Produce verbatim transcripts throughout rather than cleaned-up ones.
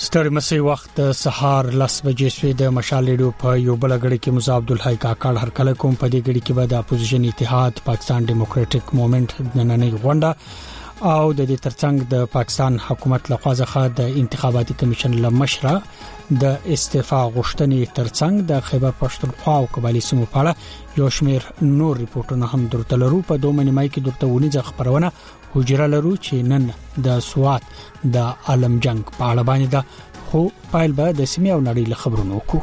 ستړي مسي وخت سهار لس بجې سوي د مشال ریډیو په یو بل غړي کې موسی عبدالحی کاکړ هر کله کوم په دې غړي کې به د اپوزیشن اتحاد پاکستان ډیموکراټک موومېنټ نننۍ غونډه او د دې ترڅنګ د پاکستان حکومت لخوا ځخه د انتخاباتي کمیشن لمشره د استعفا غوښتنې ترڅنګ د خیبر پښتونخوا او قبایلی سیمو په اړه یو شمېر نور ریپورتونه هم درته لرو په دوه منی مای کې درته ونی ځخ خبرونه حجره لرو چې نن د سوات د عالم جنگ په اړه باندې ده خو پایل به د سیمې او نړۍ له خبرونو وکړو.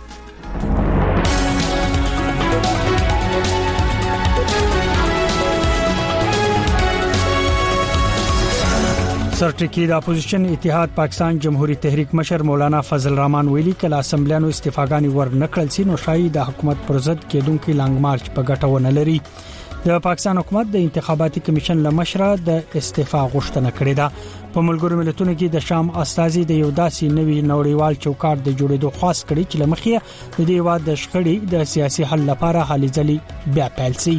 سرټکی د اپوزیشن اتحاد پاکستان جمهوریت تحریک مشر مولانا فضل الرحمن ویلي کله اسمبلیانو استعفاګانی ور نکړل سي نو شایي د حکومت پر ضد کېدونکو لانګ مارچ په ګټه ونه لري. د پاکستان حکومت د انتخاباتي کمیشن لمشره د استعفا غوښتنه کړې ده. په ملګرو ملتونو کې د شام استازي د یو داسې نوي نړیوال چوکاټ د جوړېدو خاص کړي چې لمخې د دې واد د شخړې د سیاسي حل لپاره هلې ځلې بیا پیل شي.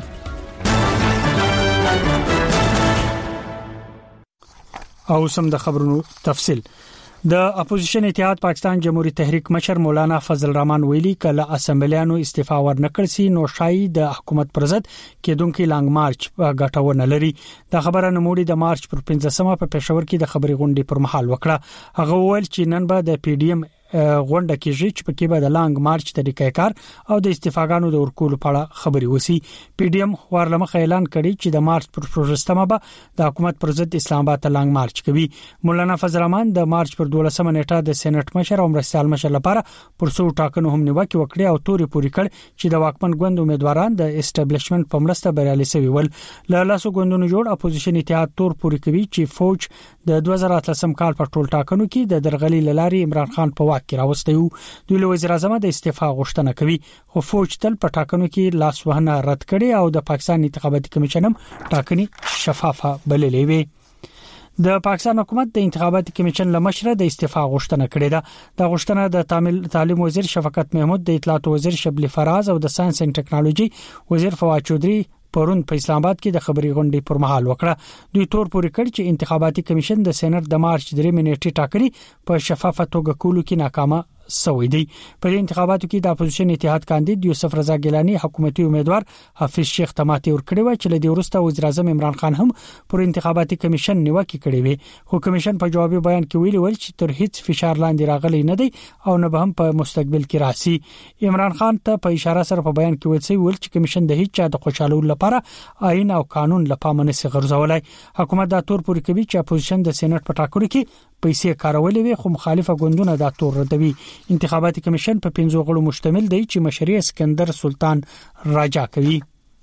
او سم د خبرونو تفصيل. د اپوزیشن اتحاد پاکستان جمهوریت تحریک مشر مولانا فضل الرحمن ویلي کله اسمبلیانو استعفا ورنکړ سي نو شایي د حکومت پر ضد کېدونکو لانګ مارچ غټونه لري. د خبره نموړي د مارچ پر پنځمه په پېښور کې د خبري غونډې پر مهال وکړه. هغه وویل چې نن به د پی ډی ایم غونډه کېږي چې په کې به د لانګ مارچ طریقې کار او د استعفاګانو د ورکول په اړه خبري وسی. پی ډی ایم ورلمخ اعلان کړي چې د مارچ پر پروژستمه به د حکومت پر ضد اسلام آباد ته لانګ مارچ کوي. مولانا فضل الرحمن د مارچ پر دولسمه نیټه د سېنات مشر او مرستيال مشر لپاره پرسو ټاکنو هم نیوکه وکړي او توري پوری کړ چې د واکمن ګوند امیدواران د اسټابلیشمنت په مرسته بریالي شوي ول. له لاسو ګوندونو جوړ اپوزیشن اتحاد تور پوری کوي چې فوج د دوه زره اتلسم کال په ټول ټاکنو کې د درغلي لاري عمران خان په واک کې راوستي وو. دوی له وزیر اعظم د استعفا غوښتنه کوي خو فوج تل په ټاکنو کې لاس وهنه رد کړي او د پاکستان انتخاباتي کمیشن هم ټاکنې شفافه بللې وي. د پاکستان حکومت د انتخاباتي کمیشن لمشره د استعفا غوښتنه کړې ده. د غوښتنه د تعلیم وزیر شفقت محمود، د اطلاعات وزیر شبلی فراز او د ساينس اند ټیکنالوژي وزیر فواد چودري پرون په اسلام آباد کې د خبري غونډې پر مهال وکړه. دوی تور پورې کړ چې انتخاباتي کمیشن د سېنات د مارچ درې منېټې ټاکنې په شفافه توګه کولو کې ناکامه سوي دي. په انتخاباتو کې د اپوزیشن اتحاد کاندید یوسف رضا ګیلانی حکومتي امیدوار حافظ شیخ تماتی ورکړی و چې له دې وروسته وزیر اعظم عمران خان هم پر انتخاباتي کمیشن نیوکه کړې وي. خو کمیشن په جوابي بیان کې ویلي ول چې تر هیڅ فشار لاندې راغلی نه دی او نه به هم په مستقبل کې راسي. عمران خان ته په اشاره سره په بیان کې ویل ول چې کمیشن د هیڅ چا د خوشالولو لپاره آئین او قانون لپاره نسي غرضولای. حکومت دا تور پورې کوي چې اپوزیشن د سېنات په ټاکنو کې پیسې کارولې وي خو مخالفه ګوندونه دا تور ردوي. انتخاباتي کمیشن په پنځو غړو مشتمل دی چې مشري اسکندر سلطان راجا کوي.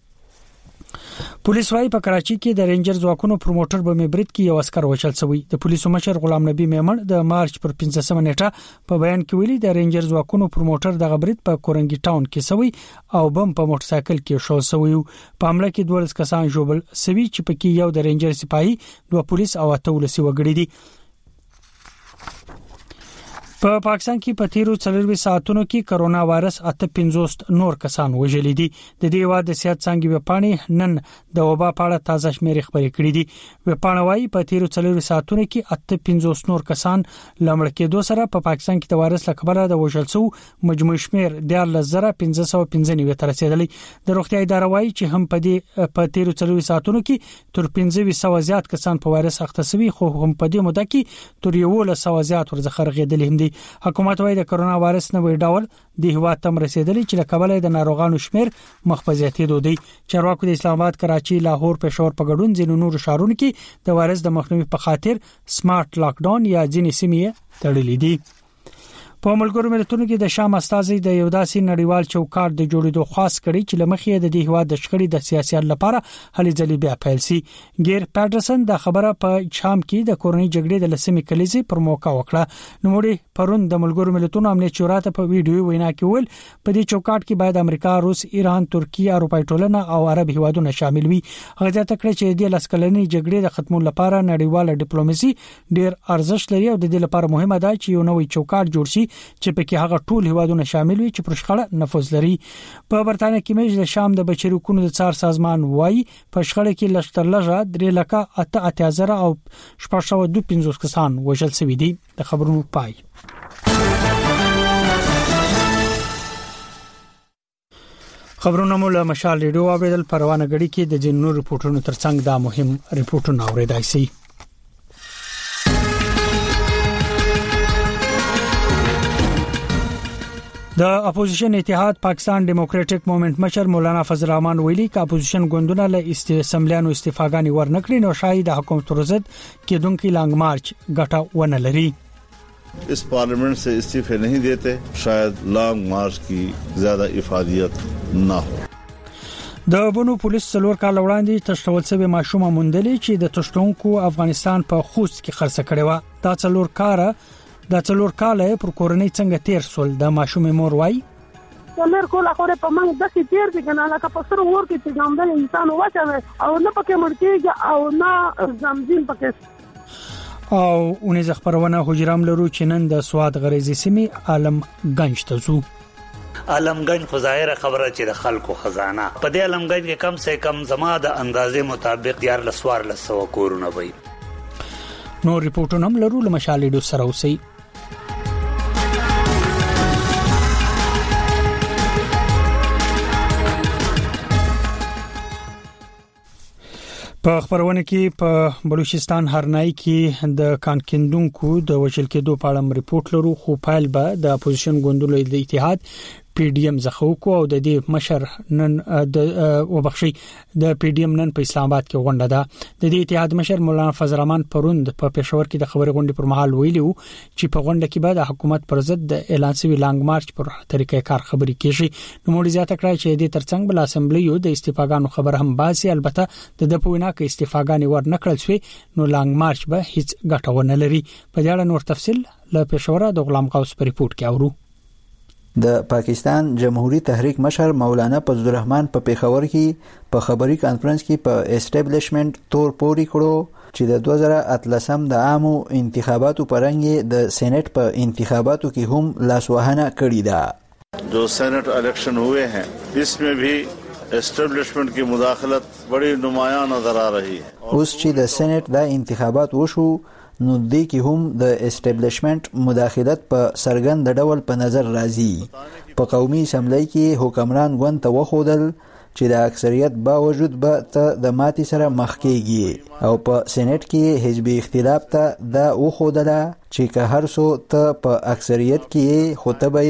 پولیس وايي په کراچي کې د رینجر ځواکونو پروموټر بمې برید کې یو عسكر وشل شوی. د پولیسو مشر غلام نبی میمن د مارچ پر پنځمه نیټه په بیان کې ویلي د رینجر ځواکونو پروموټر د غبرید په کورنګي ټاون کې شوی او بم په موټر سایکل کې شو شوی. په حمله کې دوه کسان جوړل شوی چې په کې یو د رینجر سپایي، دوه پولیس او اته ولسی وګړي دي. په پا پاکستان کې په تیرو څلوروي ساعتونو کې کرونا وایرس اته پنځوس نور کسان وژلي دي. د دې واد صحت څنګه وپانی نن د وبا په اړه تازه شمیرې خبرې کړې دي. وپانی وايي په تیرو څلوروي ساعتونو کې اته پنځوس نور کسان لمړ کېدو سره په پا پاکستان کې د وایرس لکبره د وژل شو مجموعي شمیر د لس زره پنځه سوه پنځه نوي تر رسیدلی. د روغتیا اداره وايي چې هم په دې په تیرو څلوروي ساعتونو کې تر پنځه سوه زیات کسان په وایرس اخته شوي خو هم په دې موده کې تر یو لس سوه زیات ورزخه رغېدلې هم دي. حکومت وايي د کرونا وایرس نوې ډول د هوا تم رسیدلی چې لکبله د ناروغانو شمیر مخفضیتي دوی. چارواکو د اسلام آباد، کراچي، لاهور، پېښور په ګډون ځینو نور شهرونو کې د وایرس د مخنیوي په خاطر سمارټ لاک ډاون یا ځینې سیمې تړلې دي. په ملګرو ملتونو کې د شام استازي د یو داسې نړیوال چوکاټ د جوړېدو خاص کړي چې لمخې د دې هوا د شخړې د سیاست لپاره هلې ځلې بیا پیل شي. ګیر پټرسن د خبره په شام کې د کورنۍ جګړې د لسمې کلیزې پر موقع وکړه. نوموړي پرون د ملګرو ملتونو امنیت شورا ته په ویډیو وینا کې ویل په دې چوکاټ کې باید امریکا، روس، ایران، ترکیه، اروپای ټولنه او عرب هیوادونه شامل وي. هغه ځکه کړي چې د لسکلنې جګړې د ختمولو لپاره نړیواله ډیپلوماسي ډېر ارزښت لري او د دې لپاره مهمه ده چې یو نوې چوکاټ جوړ شي چې پکې هغه ټول هیوادونه شامل وي چې پر شخړه نفوذ لري. په برتانیې کې مېج د شام د بشري حقوقو د څار سازمان وايي په شخړه کې لشتر لږه درې لکه اته اتیا زره او شپږ سوه دوه پنځوس کسان وژل شوي دي. د خبرونو پای. خبرونه مو له مشال ریډیو اوریدل. پروانه غړي کې د جنونو ریپورتونو ترڅنګ دا مهم ریپورتونه اوریدای شي. د اپوزیشن اتحاد پاکستان ډیموکراټک موومېنټ مشر مولانا فضل الرحمن ویلي چې اپوزیشن ګوندونه له اسمبلیانو استعفاګانی ورنکړي نو شاید د حکومت پر ضد کېدونکو لانګ مارچ ګټه ونه لري. इस पार्लियामेंट से इस्तीफे नहीं देते शायद लॉन्ग मार्च की ज्यादा इफादियत ना हो. د بونو پولیس څلور کال وړاندې تشتول شوی ماشومه موندلې چې د تشتونکو افغانستان په خوست کې خرڅ کړي و. دا څلور کاره د څلور کاله پر کورنۍ څنګه تیر سول د ماشومې مور وای. څلور کال اخره په موږ د سیتیر دي کنه لکه په سر ور کې چې ګامدل انسان واچوي او نه پکې مړکیږي او نه زمزم پکې او اونې زخبرونه حجرام لرو چې نن د سواد غریزي سیمه عالم گنج ته زو. عالمگنج خو ظاهره خبره چې د خلکو خزانه په دې عالمگنج کې کم سے کم زما د اندازې مطابق یار لسوار لسو کورونه وي. نو ریپورټونه هم لرو له مشالې ډو سره اوسئ. په خبرونه کې په بلوچستان هرنای کې د کانکندونکو د وشل کېدو په اړه ریپورت لرو خو پایل به د اپوزیشن ګوندونو د اتحاد پی ډی ایم زخوکو او د دې مشر نن د وبخشي د پی ډی ایم نن په اسلام آباد کې غونډه ده. د دې اتحاد مشر مولانا فضل الرحمن پروند په پېښور کې د خبري غونډې پر مهال ویلو چې په غونډه کې به د حکومت پر ضد د اعلان شوی لانګ مارچ پر طریقې کار خبري کیږي. نو موږ زیاته کړای چې د ترڅنګ بل اسمبلی یو د استعفاګانو خبر هم باسي. البته د د پوینا کې استعفاګانی ور نکړل شوی نو لانګ مارچ به هیڅ ګټه ونه لري. په دې اړه نور تفصيل له پېښور د غلام غوث په ریپورت کې اورو. د پاکستان جمهوریت تحریک مشر مولانا فضل الرحمن په پیښور کې په خبري کانفرنس کې په اسټابلیشمنت تور پوري کړو چې د دوه زره اتلسم د عامو انتخاباتو پرنګ د سېنات په انتخاباتو کې هم لاسوهنه کړې ده. जो सेनेट इलेक्शन हुए हैं इसमें भी एस्टेब्लिशमेंट की मुदाखलत बड़ी नुमायां नजर आ रही है. اوس چې د سېنات د انتخابات وشو نو دې کې هم د اسټابلیشمنت مداخلت په سرګند ډول په نظر راځي. په قومي اسمبلی کې حکمران ګوند ته وخودل چې د اکثریت باوجود به ته د ماتي سره مخ کېږي او په سېنات کې حزبي اختلاف ته دا وخودله چې که هر څو ته په اکثریت کې خطبه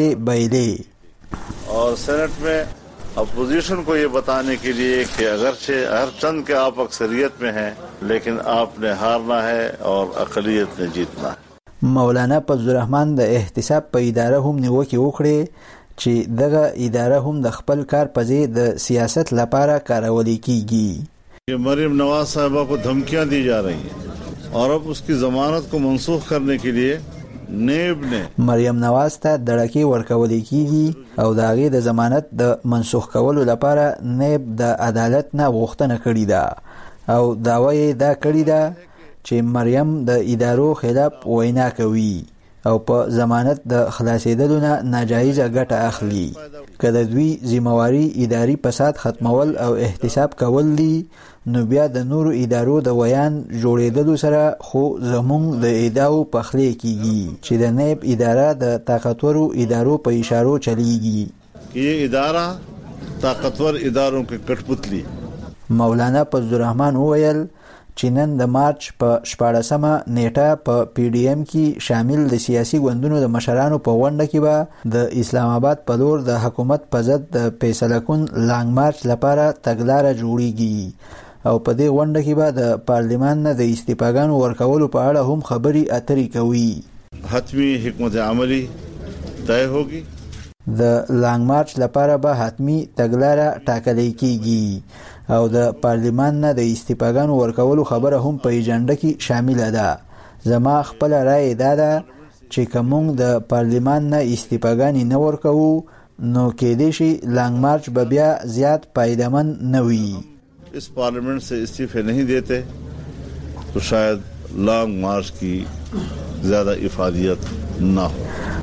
بایلې. और सेनेट में अपोजिशन को ये बताने के लिए कि अगरचे हर चंद के आप अक्सरियत में हैं लेकिन आपने हारना है और अक़लियत ने जीतना है. مولانا فضل الرحمن د احتساب په اداره هم نیوکه وکړه چې دغه اداره هم د خپل کار په ځای د سیاست لپاره کارول کیږي. ये मरियम नवाज साहिबा को धमकियां दी जा रही हैं और अब उसकी जमानत को मनसूख करने के लिए نیب نه مریم نواز ته دړکی ورکول کیږي او د هغه د ضمانت د منسوخ کولو لپاره نیب د عدالت نه غوښتنه کړې ده او داوی دا کړی ده چې مریم د ادارو خلاف وینا کوي او په ضمانت د خلاصېدلو نه ناجایز ګټه اخلي. کله دوی ذمہواری اداري فساد ختمول او احتساب کول دي نو بیا د نورو ادارو د ویان جوړېدلو سره خو زمونږ د ادعاو پخلی کیږي چې د نیب اداره د طاقتورو ادارو په اشارو چلیږي. یہ ادارہ طاقتور اداروں کې کټپتلی. مولانا فضل الرحمن وویل چې نن د مارچ په شپاړسمه نیټه په پی ډی ایم کې شامل د سیاسي ګوندونو د مشرانو په غونډه کې به د اسلام آباد په لور د حکومت په ضد د فیصله کن لانګ مارچ لپاره تګلاره جوړیږي او په دې غونډه کې به د پارلیمان نه د استعفاګانو ورکولو په اړه هم خبري اترې کوي. حتمی حکمت عملی طے ہوگی. د لانګ مارچ لپاره به حتمی تګلاره ټاکل کیږي او د پارلیمان نه د استعفاګانو ورکولو خبره هم په ایجنډا کې شامل ده. زما خپل رائے دا ده چې کوم د پارلیمان نه استعفاګانی نه ورکوو نو کې دې شي لانګ مارچ به بیا زیات پایدمن نه وي. इस पार्लियामेंट से इस्तीफे नहीं देते तो शायद लॉन्ग मार्च की ज्यादा इफादियत ना हो.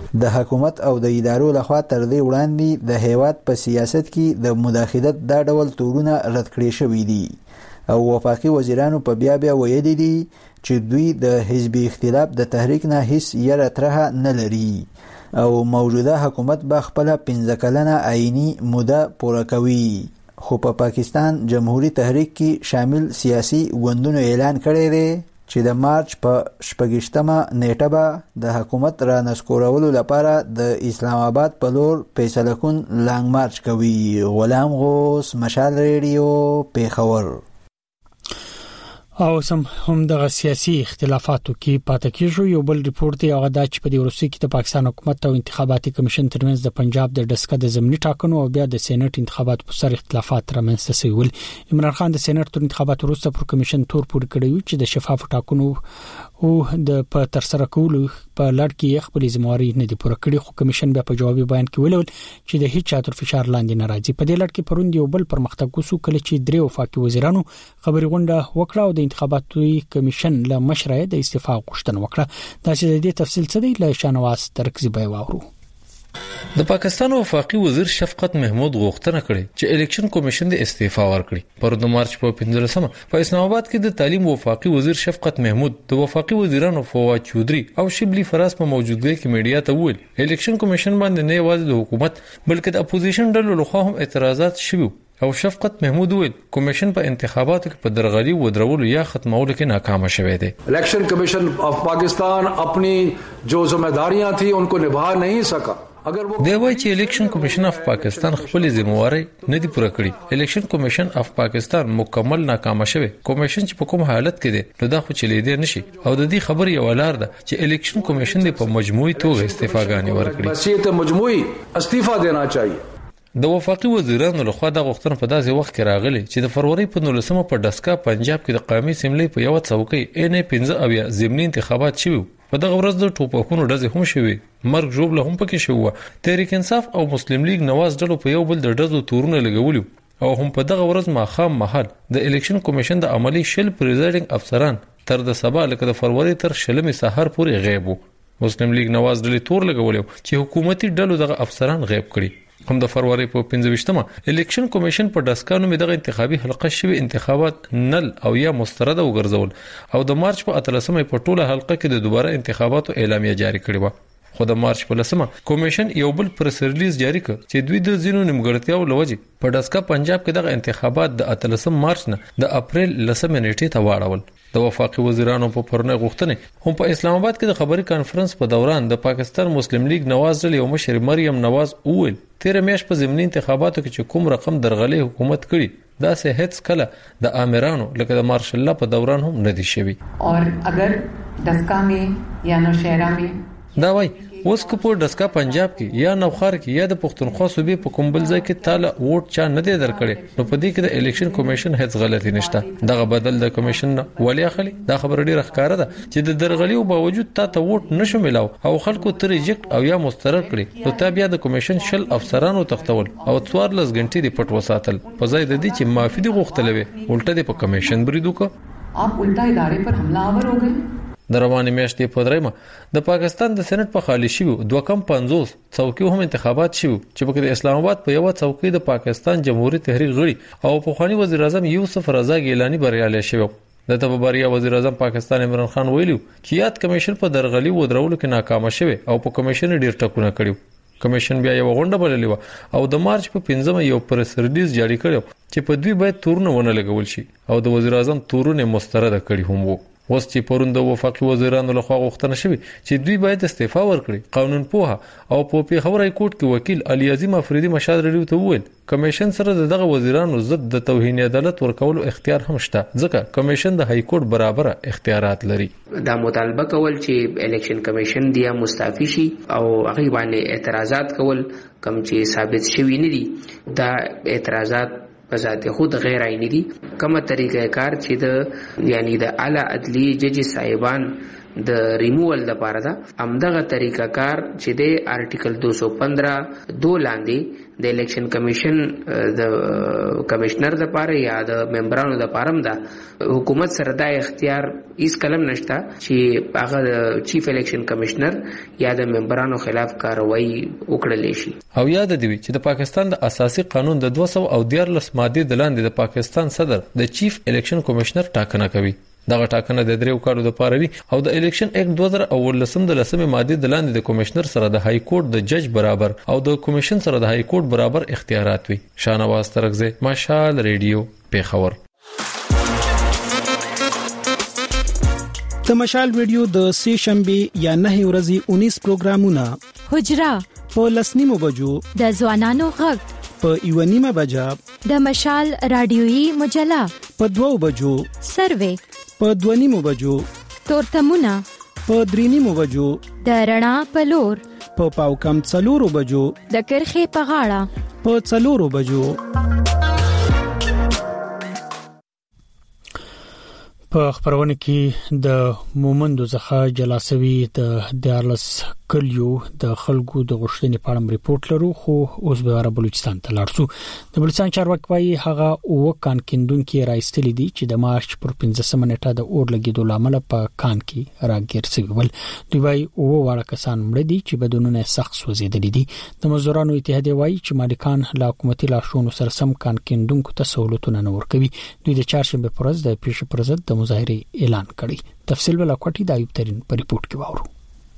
د حکومت او د ادارو لخوا تر دې وړاندې د هیواد په سیاست کې د مداخلت دا ډول تورونه رد کړي شوي دي او وفاقي وزیرانو په بیا بیا ویلي دي چې دوی د حزبي اختلاف د تحریک نه هیڅ یره ترها نه لري او موجوده حکومت به خپل پنځه کلنه آئینی موده پوره کوي. خو په پا پاکستان جمهوریت تحریک کې شامل سیاسي ګوندونو اعلان کړی دی چې د مارچ په شپږشتمه نیټه به د حکومت را نسکورولو لپاره د اسلام آباد په لور فیصله کن لانګ مارچ کوي. غلام غوث، مشال ریډیو، پیښور. او سم هم د سیاسي اختلافاتو کې پاتې کیږي. یو بل ریپورت دی هغه د چې په وروستي کې د پاکستان حکومت او انتخاباتي کمیشن ترمنځ د پنجاب د ډسکه د ضمني ټاکنو او بیا د سېنات انتخابات په سر اختلافات رامنځته شول. عمران خان د سېنات تر انتخابات وروسته پر کمیشن تور پورې کړی چې د شفاف ټاکنو او د په تر سره کولو په لړ کې خپل ځمواري نه دی پوره کړی. خو کمیشن بیا په جوابي بیان کې ویل چې د هیڅ چا تر فشار لاندې نه راځي. په دې لړ کې پروند یو بل پرمختګ وسو کله چې درې وفاقي وزیرانو خبري غونډه وکړه او د انتخاباتي کمیشن له مشره د استعفا غوښتنه وکړه. دا چې د دې تفصیل څه دی له شانواز ترکزی به واورو. د پاکستان وفاقي وزیر شفقت محمود غوښتنه کړې چې الیکشن کمیشن د استعفا ورکړي. پر د مارچ په پنځلسمه په اسلام آباد کې د تعلیم وفاقي وزیر شفقت محمود د وفاقي وزیرانو فواد چودري او شبلی فراس په موجودګۍ کې میډیا ته وویل الیکشن کمیشن باندې نه یوازې د حکومت بلکې د اپوزیشن ډلو لخوا هم اعتراضات شوي او شفقت محمود ویل کمیشن په انتخاباتو کې په درغلي و درولو یا ختمولو کې ناکام شوه دی. इलेक्शन कमीशन ऑफ पाकिस्तान अपनी जो जिम्मेदारियां थी उनको निभा नहीं सका. دی وایي چې الیکشن کمیشن اف پاکستان خپل ذمہواری نه دی پوره کړی. الیکشن کمیشن اف پاکستان مکمل ناکام شوه. کمیشن چې په کوم حالت کې دی نو دا خو چلی دی نشي او د دې خبر یو لار ده چې الیکشن کمیشن دی په مجموعي توګه استعفاګانې ورکړي. بس ته مجموعي استعفا دینا چاهیے. د وفاقي وزیرانو لخوا د غوښتنې په داسې وخت کې راغلي چې د فروری په نولسمه په ډسکا پنجاب کې د قومي اسمبلی په یو څوکۍ ان پنځه اویا ضمني انتخابات شوي. په دغه ورځ د ټوپکونو ډزې هم شوي. مرګ ژوبله هم پکې شوه. تحریک انصاف او مسلم لیگ نواز ډلو په یو بل د ډزو تورونه لګولي او هم په دغه ورځ ماښام مهال د الیکشن کمیشن د عملی شل پریزایډینګ افسران تر د سبا لکه د فروری تر شلمې سحر پورې غیب وو. مسلم لیگ نواز ډلې تور لګولي چې حکومتي ډلو دغه افسران غیب کړي. هم د فروری په پنځه ویشتمه الیکشن کمیشن په ډسکانو می دغه انتخابي حلقه شوی انتخابات نل او یا مسترد وګرځول او د مارچ په اتلسمه په ټوله حلقه کې د دوباره انتخاباتو اعلامیه جاری کړې و. خو د مارچ په لسمه کمیشن یو بل پریس ریلیز جاری کړ چې دوی د زینو نیمګړتیاو لوجه په ډسکا پنجاب کې دغه انتخابات د اتلسم مارچ نه د اپریل لسمه نیټه ته واړول. د وفاقي وزیرانو په پرونه غوښتنې هم په اسلام آباد کې د خبري کانفرنس په دوران د پاکستان مسلم لیگ نواز ډلې او مشر مریم نواز اول تیر میاشت په ضمني انتخاباتو کې چې کوم رقم درغلي حکومت کړي دا سه هیڅ کله د امرانو لکه د مارشل الله په دوران هم نه دي شوی. اور اگر ډسکا میں یا نوشهرا میں دا وای اوس که په ډسکا پنجاب کې یا نوخار کې یا د پښتونخوا صوبې په کوم بل ځای کې تاله ووټ چا نه دی درکړي نو په دې کې د الیکشن کمیشن هیڅ غلطي نشته. دغه بدل د کمیشن نه ولی اخلي. دا خبره ډیره ښکاره ده چې د درغلي او باوجود تا ته ووټ نشو ملاو او خلکو تر ریجیکټ او یا مسترد کړي نو تا بیا د کمیشن شل افسرانو تختول او څوارلس غنټې دی پټ وساتل په ځای د دې چې معافي دی غوښتل وي الټه دی په کمیشن بریدو کو آپ الټا ادارې پر حمله آور ہو گئے. د روانې میاشتې په درېمه د پاکستان د سېنات په خالي شوي دوه کم پنځوس څوکۍ هم انتخابات شوي چې په اسلام آباد په یو څوکۍ د پاکستان جمهوریت تحریک غړي او پخوانی وزیر اعظم یوسف رضا ګیلانی بریالي شوی. د تببریا وزیر اعظم پاکستان عمران خان ویلو چې یاد کمیشن په درغلي و درولو کې ناکام شوی او په کمیشن ډیر ټکونه کړیو. کمیشن بیا یو غونډه بللې و او د مارچ په پنځمه یو پریس ریلیز جاری کړو چې په دوی باید تورونه ونه لګول شي او د وزیر اعظم تورونه مسترد کړي هم وو. اوس چې پروند د وفاقي وزیرانو لخوا غوښتنه شوې چې دوی باید استعفا ورکړي. قانون پوها او په پیښور های کورټ کې وکیل علي عظیم افریدي مشاد ریډیو ته وویل کمیشن سره دغه وزیرانو ضد د توهین عدالت ورکولو اختیار هم شته ځکه کمیشن د های کورټ برابر اختیارات لري. دا مطالبه کول چې الیکشن کمیشن دی مستعفي شي او هغه باندې اعتراضات کول کوم چې ثابت شوی نه دي دا اعتراضات په ذات خود غیر عیني دي. کومه طریقه کار چې د یعنی د اعلی عدلی جج صاحبان د ریموول لپاره ده. همدغه طریقه کار چې د آرټیکل دو سو پندرہ دو لاندې د الیکشن کمیشن د کمشنر د پاره یا د ممبرانو د پاره ده حکومت سره د اختیار هیڅ کلم نشته چې هغه د چیف الیکشن کمشنر یا د ممبرانو خلاف کاروایی وکړل شي. او یاد دی چې د پاکستان د اساسي قانون د دوه سوه او دیارلس ماده د لاندې د پاکستان صدر د چیف الیکشن کمشنر ټاکنه کوي. دغه ټاکنه د دریو کالو د پاره وی او د الیکشن اکټ دوه زره او لسم د لسمه ماده د لاندې د کمشنر سره د های کورټ د جج برابر او د کمیشن سره د های کورټ برابر اختیارات وي. شاهنواز ترغزه، مشال ریډیو، پیښور. د مشال ریډیو د سه شنبه یا نه ورځې اونیس پروګرامونه حجرا په لسنیمو بجو د ځوانانو غږ په یونیمه بجا د مشال رادیويي مجله په دوو بجو سروې په دونیمو بجو تورتمونه په درینیمو بجو د رڼا په لور په پاو کم څلورو بجو د کرخې په غاړه په څلورو بجو. په خبرونه کې د مومندو څخه جلاسوي د دیارلس کلیو د خلکو د غشتنې په اړه ریپورت لرو، خو اوس به را بلوچستان ته لاړ شو. د بلوچستان چارواکي وايي هغه او کان کیندونکو راځتلې دي چې د مارچ پر پنځمه نیټه د اور لګیدو لامل په کان کې راګیر شوی ول. دوی وايي او واړه کسان مړ دي چې بدونونه سخت سوځیدل دي. د مزدورانو اتحادیه وايي چې مالکان له حکومتي لارښوونو سره سم کان کیندونکو ته سہولتونه نه ورکوي. دوی د چهارشنبه پر ورځ د پیښې پر ضد د مظاهره اعلان کړی. تفصیل ولا کوټی د ایوب ترين په ریپورت کې واورو.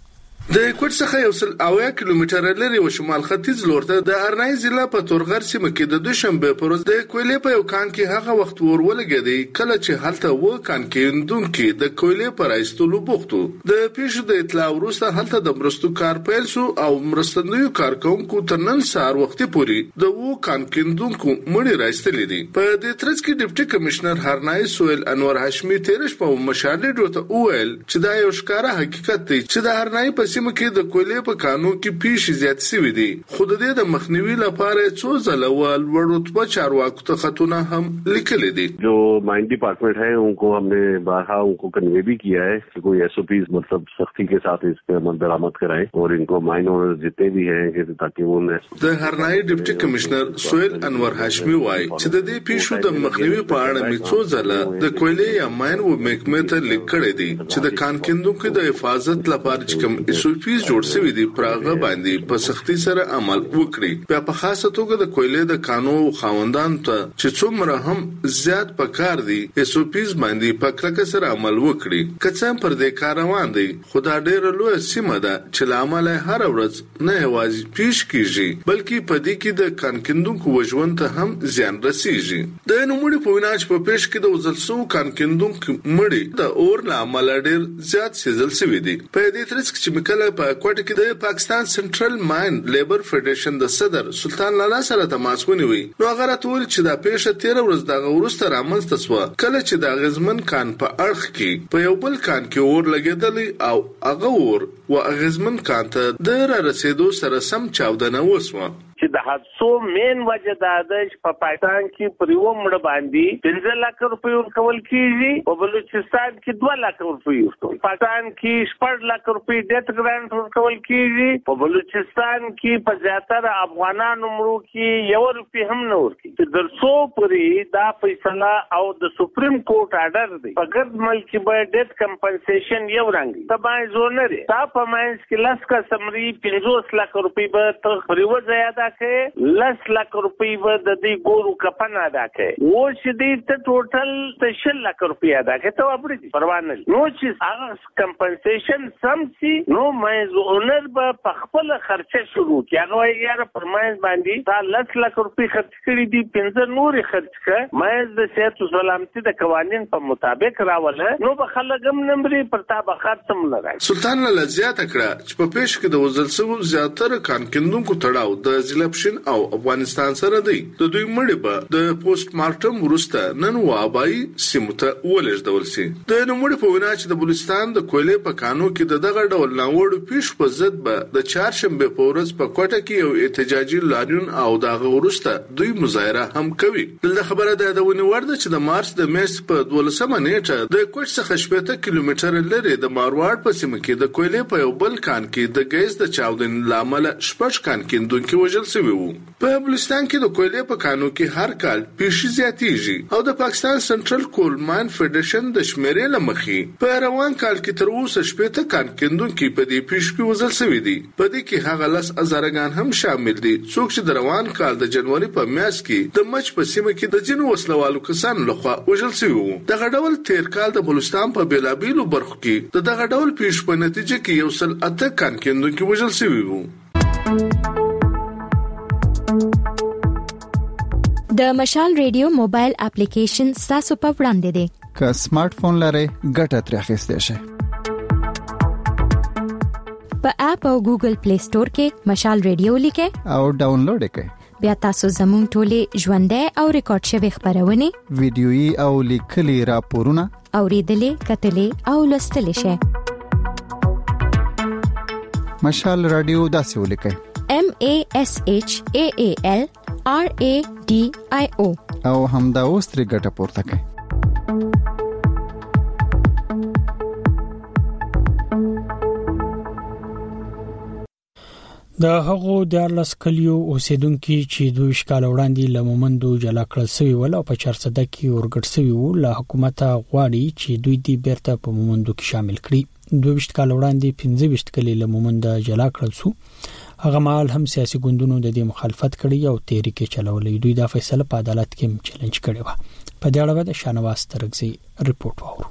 د کوټ څخه یو سل اویا کیلومتر لري و شمال ختیځ لور ته د ارنای ضلع په تورغر سیمه کې د دوشنبه پر ورځ د کویلې په یو کان کې هغه وخت ور ولګېدی کله چې هلته و کان کې اندونکو د کویلې پر ایستلو بوختو. د پیښې د اطلاع وروسته هلته د مرستو کار پیل شو او مرستندوی کارکونکو تر نن سهار وخت پورې د و کان کې اندونکو مړي راځتلې دي. په دې ترڅ کې ډیپټي کمشنر هرنای سویل انور هاشمي تیرش په مشاهده ډوته وویل چې دا یو ښکارا حقیقت دی چې د هرنای په سیمه کې د کویلې په کانو کې پیښې زیات شوې دي. خو د دې د مخنیوي لپاره څو ځله ول ورتبه چارواکو ته خطونه هم لیکلې دي. जो माइन डिपार्टमेंट है उनको हमने बारहा उनको कन्वे भी किया है कि कोई एसओपीज मतलब सख्ती के साथ इस पे अमल दरामद कराएं और इनको माइन ओनर जितने भी हैं कि ताकि वो د هرنای ډیپټي کمشنر سویل انور هاشمي وايي چې د دې پیښو د مخنیوي په اړه می څو ځله د کویلې یا ماین و محکمې ته لیکلې دي چې د کان کیندونکو د حفاظت لپاره چې کوم ایسوپیز جوړ شوی دی پراغه باندې په سختي سره عمل وکړي. په په خاصه توګه د کویلې د کانو خاوندان ته چې څومره هم زیات پکار دي ایسوپیز باندې په کلکه سره عمل وکړي. کڅم پر دې کار روان دي. خدای ډېر لوی سیمه ده چې لامل هر ورځ نه یوازې پیش کیږي بلکې په دې کې د کان کیندونکو وژوند ته هم زیان رسیږي. د نوموړي په ویناج په پیش کې د وزلسو کان کیندونکو مړي د اور لامل ډېر زیات سیزل شوی دي. په دې ترڅ کې چې مکله په کوټه کې د پاکستان سنټرل ماین لیبر فدریشن د صدر سلطان لالا سره تماس ونیوي. نو هغه ټول چې دا پیښه تیر ورځ د غورسته رامنځته شو کله چې د غزمن کان په اړخ کې په یو بل کان کې اور لګیدل او هغه اور او غزمن کان ته د را رسیدو سره سم چاودنه وسوه. چې د حادثو مین وجه دا ده چې په پاکستان کې پر یو مړ باندې پنځه لک روپۍ ورکول کیږي او بلوچستان کې دوه لک روپۍ ورکول. پاکستان کې شپږ لک روپۍ ډیت ګرانټ ورکول کیږي په بلوچستان کې په زیاتره افغانانو مړو کې یو روپۍ هم نه ورکي. چې درڅو پورې دا فیصله او د سپریم کورټ آرډر دی په ګرد ملک به ډیت کمپنسیشن یو رنګي تبای زون لري. دا په ماینس کې لاس کا سمري پنځوس لک روپۍ به تر پریو زیاده کې لس لک روپۍ به د دې ګورو کپن ادا کړي. و چې دې ته ټوټل ته شل لک روپۍ ادا کړي ته وبري پروا نه. نو چې هغه کمپنسیشن سم سي نو مې اونر به په خپل خرچه شروع کړي. هغه یې پر مې باندې دا لس لک روپۍ خرچ کړي دي پنځه نور خرچ کړه مې د صحت او سلامتي د قوانين په مطابق راوله نو به خلګم نمبري پر تا به خرڅم لګای. سلطان له زیاته کړه چې په پیښ کې د وزلسو زیاتره کان کیندونکو تړاو د کلپشن او افغانستان سره دی. د دوی مړي به د پوسټ مارټم وروسته نن وابای سیمته ولېږدول شي. د نوموړي په وینا چې د بلوچستان د کویلې په کانو کې د دغه ډول ناوړو پیښو په ضد به د چهارشنبه په ورځ په کوټه کې یو احتجاجي لاریون او دغه وروسته دوی مظاهره هم کوي. دلته خبره ده د ونیوړ ده چې د مارچ د میاشتې په دولسمه نیټه د کوټ څخه شپږ کیلومتره لري د مارواړ په سیمه کې د کویلې په یو بل کان کې د ګیس د چاودنې لامل شپږ کان کیندونکو وژل شوي وو. په بلوچستان کې د کویلې په کانو کې هر کال پیښې زیاتېږي او د پاکستان سنټرل کول ماین فدریشن د شمیرې لمخې په روان کال کې تر اوسه شپږ کان کیندونکو په دې پیښو کې وژل شوي دي. په دې کې هغه لس هزارګان هم شامل دي څوک چې د روان کال د جنوري په میاشت کې د مچ په سیمه کې د جنو وسلوالو کسانو لخوا وژل شوي وو. دغه ډول تیر کال د بلوچستان په بیلابیلو برخو کې د دغه ډول پیښو په نتیجه کې یو سل اته کان کیندونکو وژل شوي وو. د مشال ریډیو موبایل اپلیکیشن تاسو په وړاندې دی. که سمارټ فون لرئ ګټه ترې اخیستئ شئ. په اپ او ګوګل پلی سٹور کې مشال ریډیو لیکئ او ډاونلوډ یې کړئ. بیا تاسو زموږ ټولې ژوندۍ او ریکارډ شوی خبرونه ویډیويي او لیکلي راپورونه اوریدلې کتلې او لوستلې شئ. مشال رادیو داسې ولیکئ M A S H A A L R A D I O او همدا اوس ترې ګټه پورته کړئ. د هغو د لس کلیو اوسیدونکو چې دوه شکال وړاندې لمومندو جلا کړل سوي ول او په چارسده کې ورګټ سوي وو له حکومت غواړي چې دوی دې بیرته په مومندو کې شامل کړي. دوه شکال وړاندې پنځه وشت کلی لمومند جلا کړل سو. هغه مال هم سیاسي ګوندونو د دې مخالفت کړي او تحریک چلولې. دوی دا فیصله په عدالت کې چیلنج کړي و. په دې اړه د شانواز ترغزي ریپورت وورو.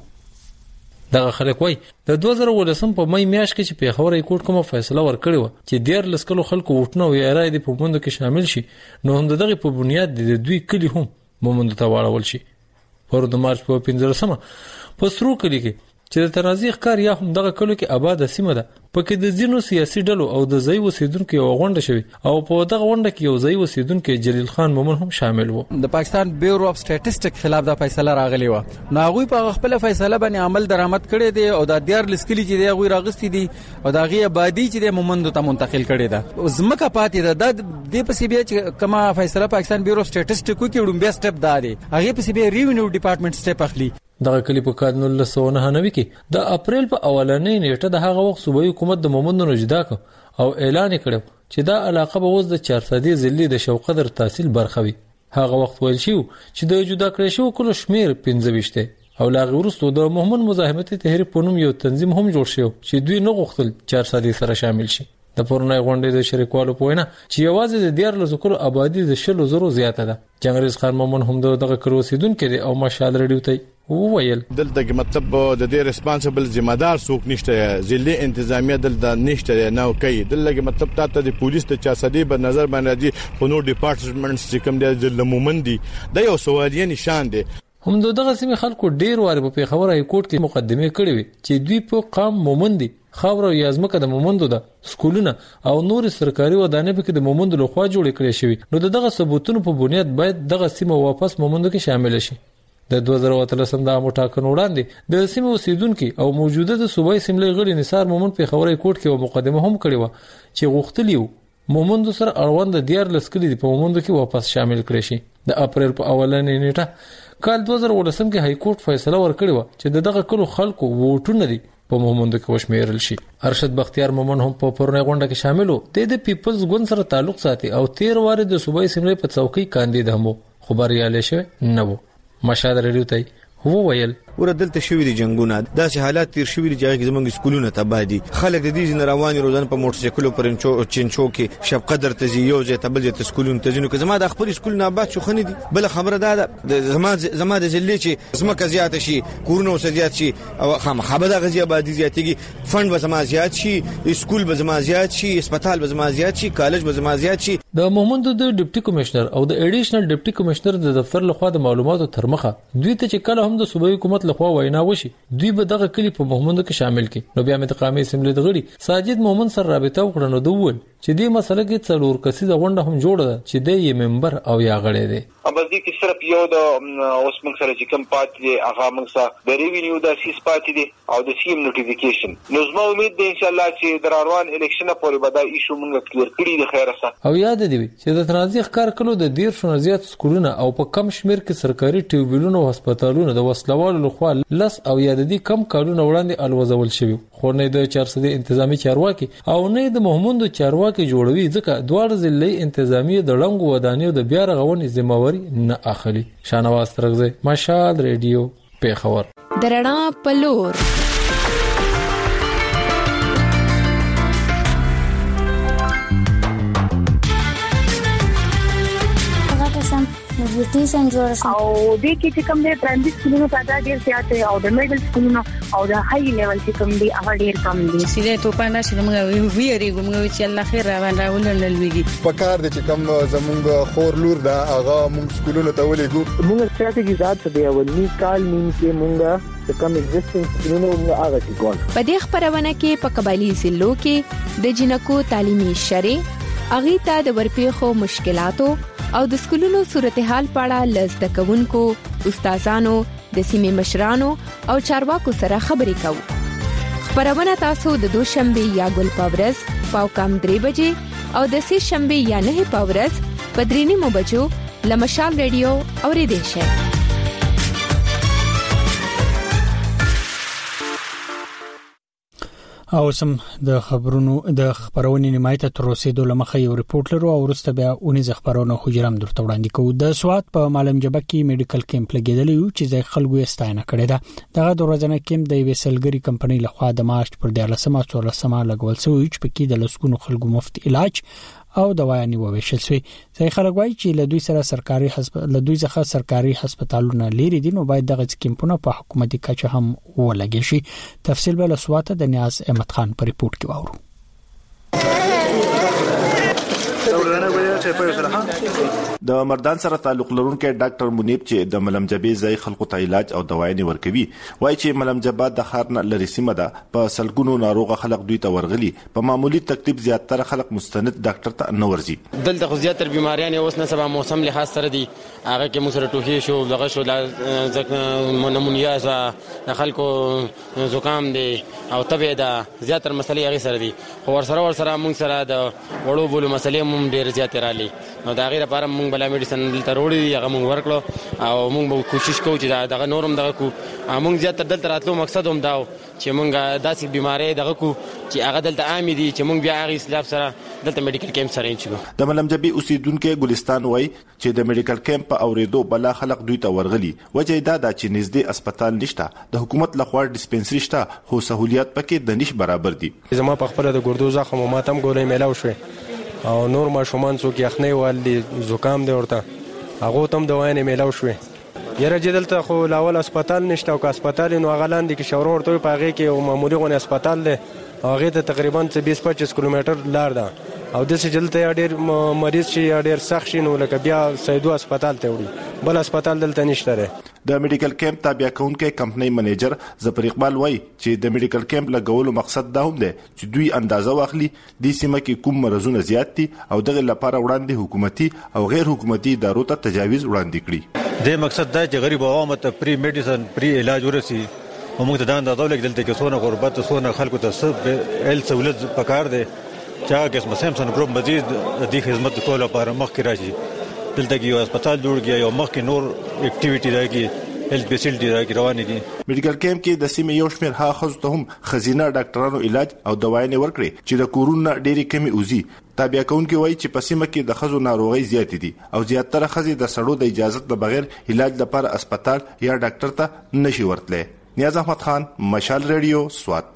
دغه خلک وای د دوه زره ولسم په مې میاشت کې چې په خبره کوټ کومه فیصله ورکړې و چې ډیر لسکلو خلکو وټنه او یارای د په موندو کې شامل شي نو هم دغه په بنیاد د دوی کلی هم مومند ته واړول شي. پر د مارچ په پنځلسمه په سرو کلی کې چې د تنازع ښکار یا هم دغه کلو کې آباد سیمه ده پکې د ځینو سیاسي ډلو او د ځای وسیدونکو یو غونډه شوی او په دغه غونډه کې یو ځای وسیدونکو جلیل خان مومن هم شامل وو. د پاکستان بیورو اف سټیټسټک خلاف دا فیصله راغلی و. ناغوی په خپل فیصله باندې عمل درآمد کړی دی او د دیار لسکلی چې دی غوی راغستی دي او د غي آبادی چې د مومندو ته منتقل کړی ده. زمکه پاتې ده د دې پسې بیا چې کما فیصله پاکستان بیورو اف سټیټسټک کوي کې وډم بیا سټپ دا دی هغه پسې بیا ریونیو ډپارټمنټ سټپ اخلي. دغه کلی په کال نولس سوه نهه نوي کې د اپریل په اولنۍ نیټه د هغه وخت صوبایي حکومت د مومندو جدا کړ او اعلان کړ چې دا علاقه به اوس د چارسدي ضلع د شوقدر تحصیل برخه وي. هغه وخت ویل شو چې د جدا کړی شو کلو شمیر پنځه وشته او لاغ ورستو د محمد مزاحمتي تحریک په نوم یو تنظیم هم جوړ شو چې دوی نه غوښتل چارسدي سره شامل شي. د پورنۍ غونډې د شریکوالو په وینا چې یوازې د دیار لزکلو آبادی د شلو زرو زیاته ده. جنگریز خان مومن هم دغه کروسیدونکو دی او مشال رډیو ته وویل دلته کې مطلب د دې ریسپانسیبل ذمہ دار څوک نشته ضلع انتظامیه دلته نشته نه کوي دلته کې مطلب تاسو د پولیس ته چا سدي په نظر باندې راځي په نو ډپارټمنټ چې کوم دی د مومندي د یو سوالیه نشان دی. هم دغه سیمه خلکو ډیر واره په خبره هی کوټ کې مقدمه کړې وي چې دوی په قام مومندي خاور او یازمکه د مومندو د سکولونه او نور سرکاري ودانې په کې د مومندو لخوا جوړ کړي شوی نو دغه ثبوتونو په بنیاد باید دغه سیمه واپس مومندو کې شامل شي. د دوه زره اتلسم د مټاکنو وړاندې د سیمه اوسیدونکو او موجوده د صوبایي سیملې غړي نثار مومند په خبره کوټ کې مقدمه هم کړې و چې غوښتلی وو مومندو سره اړوند دیار لسکلي په مومندو کې واپس شامل کړي شي. د اپریل په اولنۍ نیټه کال دوه زره ولسم کې های کورټ فیصله ورکړې و چې دغه کلو خلکو ووټونه دي په مومندو کې وشمیرل شي. ارشد بختیار مومن هم په پرونی غونډه کې شامل وو. د پیپلز ګوند سره تعلق ساتي او تیر واره د صوبایي سیملې په څوکۍ کاندید هم خبرياله شوی نه وو. مشاد رډیو ته هو ویل ور دلته شوې دي جنگونه داسې حالات تیر شوې دي چې زمونږ سکولونه تباه دي خلک د دې نه رواني روزانه په موټر سایکلو پرنچو چنچو کې شب قدر ته یو ځای ته بل ځای ته سکولونه ته ځینو کې زما د خپل سکول نه آباد شو خني دي بل خبره ده زما زما د ځلې چې زما کا زیات شي کورونو زیات شي او خامخابه د غزي آبادی زیاتېږي فند به زما زیات شي سکول به زما زیات شي هسپتال به زما زیات شي کالج به زما زیات شي. د مومندو د ډیپټي کمشنر او د ایډیشنل ډیپټي کمشنر د دفتر لخوا د معلوماتو ترمخه دوی ته چې کله هم د صوبایي حکومت حکومت لخوا وینا وشي دوی به دغه کلی په مهمندو کې شامل کړي. نو بیا مې د قومي اسمبلی د غړي ساجد مومن سره رابطه وکړه نو دوی چې دې مسله کې څلور کسیزه غونډه هم جوړه ده چې د یې ممبر او یا غړي دي. ابل دې کې صرف یو د اوس موږ سره چې کوم پاتې دي هغه موږ سره د ریوینیو د سیس پاتې دي او د سیم نوټیفیکیشن. نو زما امید ده ان شاء الله چې د روان الیکشن پورې به دا ایشو موږ کلیر کړي د خیره سره. او یاد دی چې د تنازع ښکار کولو د ډیر شنو زیات سکولونه او په کم شمیر کې سرکاري ټیوبلونو او هسپتالونو د وسلوالو لخوا لس او یاد دي کم کارونه وړاندې الوزول شوی خو نه د چارصد انتظامی چارواکي او نه د مهمندو چارواکي جوړوي ځکه دوه ضلعي انتظامی د لنګو ودانیو د بیا رغونې ذمہواری نه اخلي. شانواز ترغزه مشال ریډیو پیښور. درنا پلور نیوټریشن جوړ شو او د کې چې کوم د پرایمري سکولونو تعداد ډیر زیات دی او د میډل سکولونو او د های لیول چې کوم دی هغه ډیر کم دی. سیده ته پاندې چې موږ ویریږو موږ چې الله خیر راوړي راولل لويږي په کار دي چې کوم زمونږ خور لور دا هغه موږ سکولونو ته ولېګو. موږ ستراتیژي ذات څه دی اولنی کال نیم کې موږ کوم ایگزیسټنس سکولونو موږ هغه چې ګول. په دې خبرونه کې په قبایلی ضلعو کې د جنکو تعلیمي شری اغه ته د ورپېخو مشکلاتو او د سکولونو صورتحال پاړه لزده کوونکو استادانو د سیمې مشرانو او چارواکو سره خبرې کوو. خبرونه تاسو د دوشنبه یا ګل پاورز پاو کم درې بجې او د سې شنبه یا نه پاورز په درې نیمو بجو لمشال ریډیو اوریدئ شئ. او سم د خبرونو د خبرونې نمایته تر رسیدو لمخه یو ریپورت لرو او ورسته بیا اونیز خبرونه حجرام درته وړاندې کوو. د سوات په معلم جبه کې میډیکل کیمپ لګیدلی و چې ځای خلکو یې ستاینه کړې ده. دغه د ورځنی کیمپ د ویسلګری کمپنۍ لخوا د مارچ پر دیارلسمه څوارلسمه لګول شوی چې پکې د لسګونو خلکو مفت علاج او دوايانې وویشل شوی. ځای خلک وایي چې له دوی سره سرکاري هسپتال له دوی څخه سرکاري هسپتالونه لري دي نو باید دغه کیمپونه په حکومتي کچه هم ولګي شي. تفصیل به له سوات د نیاز احمد خان په ریپورت کې واورو. د مردان سره تعلق لرونکي ډاکټر منیب چې د ملم جبې ځای خلکو ته علاج او دوايانې ورکوي وایي چې ملم جبه د ښار نه لري سیمه ده په سلګونو ناروغه خلک دوی ته ورغلي په معمولی تکلیف زیاتره خلک مستند ډاکټر ته نه ورځي. دلته خو زیاتره بیماریان اوس نه سبا موسم له خاص سره دي هغه کې موږ سره ټوخي شو دغه شو ځکه نمونیا د خلکو زکام دي او تبه ده زیاتره مسلې هغه سره دي خو ور سره ور سره موږ سره د وړو بولو مسلې هم ډیر زیات رالي نو دا غیر لپاره موږ بل میډیسن دلته وروړي هغه موږ ورکړو او موږ به کوشش کوو چې دا دغه نورم دغه کو موږ زیات دلته راتلو مقصد هم دا چې موږ داسې بیماری دغه کو چې هغه دلته عام دي چې موږ بیا هغه اسلام سره دلته میډیکل کیمپ سره انچو. د ملم جبي اوسیدونکو ګلستان وای چې د میډیکل کیمپ په اوریدو بل خلک دوی ته ورغلي وجه دا د چې نږدې هسپتال نشته د حکومت لخوا ډیسپنسری شته خو سہولیات پکې د نش برابر دي. زما په خپل د ګردو زخم ماتم ګولې میلاو شوې او نور ماشومان څوک یخنۍ والي زکام دی ورته هغه تم دوايانې میلاو شوې یره جدلته خو لاول هسپتال نشته او که هسپتال نو هغه لاندې کې شاور ورته په هغه کې معمولی غو هسپتال دی هغه ته تقریبا بیس پچیس کیلومتر لار ده او د څه جلته ډېر مریض شي ډېر سخت شي نو لکه بیا سیدو هسپتال ته وړي بل هسپتال دلته نشته. د میډیکل کیمپ تابع کونکي کمپنۍ منیجر ظفر اقبال وای چې د میډیکل کیمپ لګولو مقصد دا هم دی چې دوی اندازه واخلي د سیمه کې کوم مرزونه زیات دي او دغه لپاره وړاندې حکومتي او غیر حکومتي ادارو ته تجاویز وړاندې کړي. د مقصد دا چې غریب عوام ته پری میډیسن پری علاج ورسي او موږ ته دا اندازه لګ دلته کې سونه غربت سونه خلکو ته سب ال سہولت پکار دي چې هغه قسم سیمسن ګروپ مزید د خدمت کولو لپاره مخکې راشي. دلته کې یو هسپتال جوړ کیږي او مخکې نور اکټیویټي راځي هیلث فیسیلیټي راځي روانې دي. میډیکل کیمپ کې د سیمې یو شمېر ها خزو ته هم خزینه ډاکټرانو علاج او دوايانې ورکړي چې د کورونا ډېری کمی اوزي. تابع کونکي وایي چې په سیمه کې د خزو ناروغي زیات دي او زیاتره خزي د سړو د اجازه د بغیر علاج لپاره هسپتال یا ډاکټر ته نشي ورتلې. نیاز احمد خان مشال ریډیو سوات.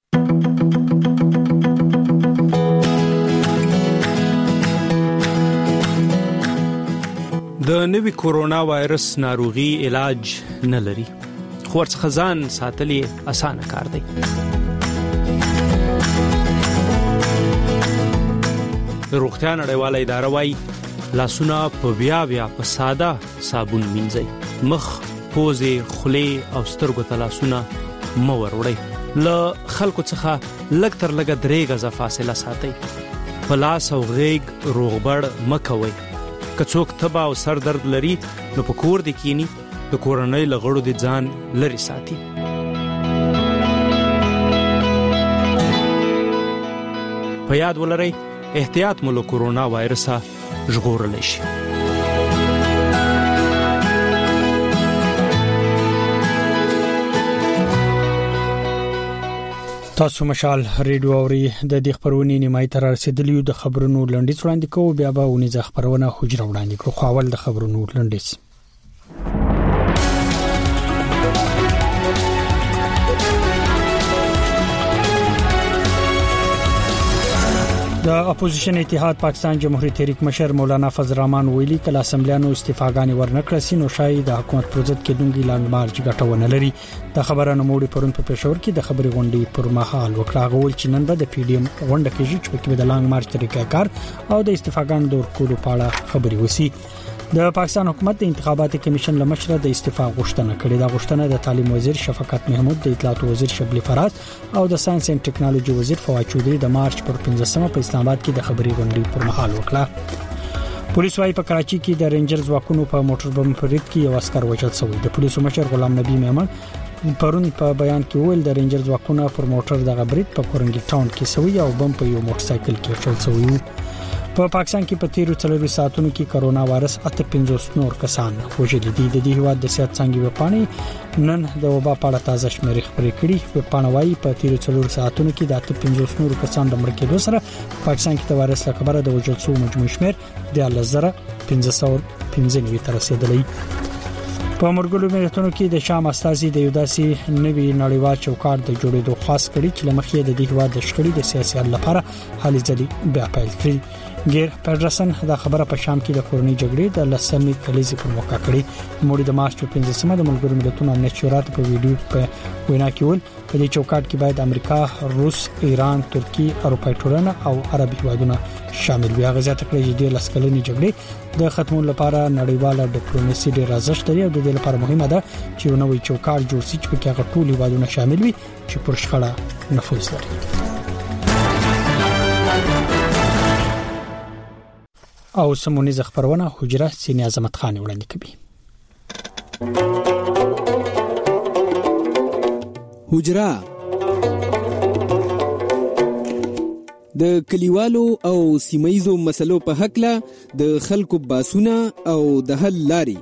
د نوي کورونا وایرس ناروغي علاج نه لري خو ورڅخه ځان ساتلې اسانه کار دی. روغتیا نړیواله اداره وايي لاسونه په بیا بیا په ساده صابون مینځئ مخ پوزې خولې او سترګو ته لاسونه مه وروړئ. له خلکو څخه لږ تر لږه درې غزه فاصله ساتئ. په لاس او غېږ روغبړ مه کوئ. که څوک تبه او سر درد لري نو په کور دې کینی، د کورنۍ له غړو دې ځان لرې ساتي. په یاد ولرئ احتیاط مو له کورونا وایرسه ژغورلی شي. تاسو مشال ریډیو اوري د دې خبرونې نیمای تر رسیدلیو د خبرونو لنډیز وړاندې کوو، بیا به ونیزه خبرونه حجره وړاندې کړو. خو اول د خبرونو لنډیز. د اپوزیشن اتحاد پاکستان جمهوریت تحریک مشر مولانا فضل الرحمن ویلي کله اسمبلیانو استعفاګانې ورنکړه سي نو شاید د حکومت پر ضد کېدونکي لانګ مارچ ګټونه لري. د خبره نوموړي پرون په پېښور کې د خبري غونډې پر مهال وکړه. غول چې نن به د پی ډی ایم غونډه کې چې په کې د لانګ مارچ طریقې کار او د استعفاګانو د ورکولو په اړه خبري وسی. د پاکستان حکومت د انتخاباتي کمیشن له مشره د استعفا غوښتنه کړې ده. غوښتنه د تعلیم وزیر شفقت محمود، د اطلاعات وزیر شبلی فراز او د ساينس اند ټیکنالوژي وزیر فواد چودري د مارچ پر پنځمه په اسلام آباد کې د خبري غونډې پر مهال وکړه. پولیس وايي په کراچي کې د رینجرز واکونو په موټر بم پرید کې یو عسكر وژل شوی. د پولیسو مشر غلام نبی میمن پرون په بیان کې ویل د رینجرز واکونو پر موټر د غبرید په کورنګي ټاون کې سوی او بم په یو موټر سایکل کې شل شوی. په پاکستان کې په تیرو څلورو ساعتونو کې کرونا وایرس اته پنځوس نور کسان وژلي دي. د دې هیواد د صحت څنګه وپانی نن د وبا په اړه تازه شمیرې خبرې کړي. په پانوي په تیرو څلورو ساعتونو کې د اته پنځوس نور کسان د مړ کېدو سره پاکستان کې د وایرس له خبره د وژل شوو مجموعي شمیر د الله زره پنځه سوه پنځه نوي تر رسیدلی. په مرګلو ملتونو کې د شام استازي د یوداسي نوي نړیوال چوکاټ د جوړېدو خاص کړي چې لمخې د دې هیواد د شخړې د سیاسي حل لپاره حل ځلې بیا پیل کړي. ګیر پډرسن دا خبره په شام کې د کورنۍ جګړې د لسمې کلیزې پر موقع کړې. موږ د مارچ په پنځمه د ملګرو ملتونو امنیت شورا ته په ویډیو په وینا کې ول په دې چوکاټ کې باید امریکا، روس، ایران، ترکی، اروپای ټولنه او عربي هیوادونه شامل وي. غزا ته کړی د لسکلنې جګړې د ختمولو لپاره نړیواله ډیپلوماسي ډېر ارزښت لري او د دې لپاره مهمه ده چې یو نوی چوکاټ جوړ شي چې په کې هغه ټول هیوادونه شامل وي چې پر شخړه نفوذ لري. او سمونیز خبرونه حجره سینې عظمت خان وړاندې کوي. حجره د کلیوالو او سیمایزو مسلو په حق له د خلکو باسونه او د حل لاري.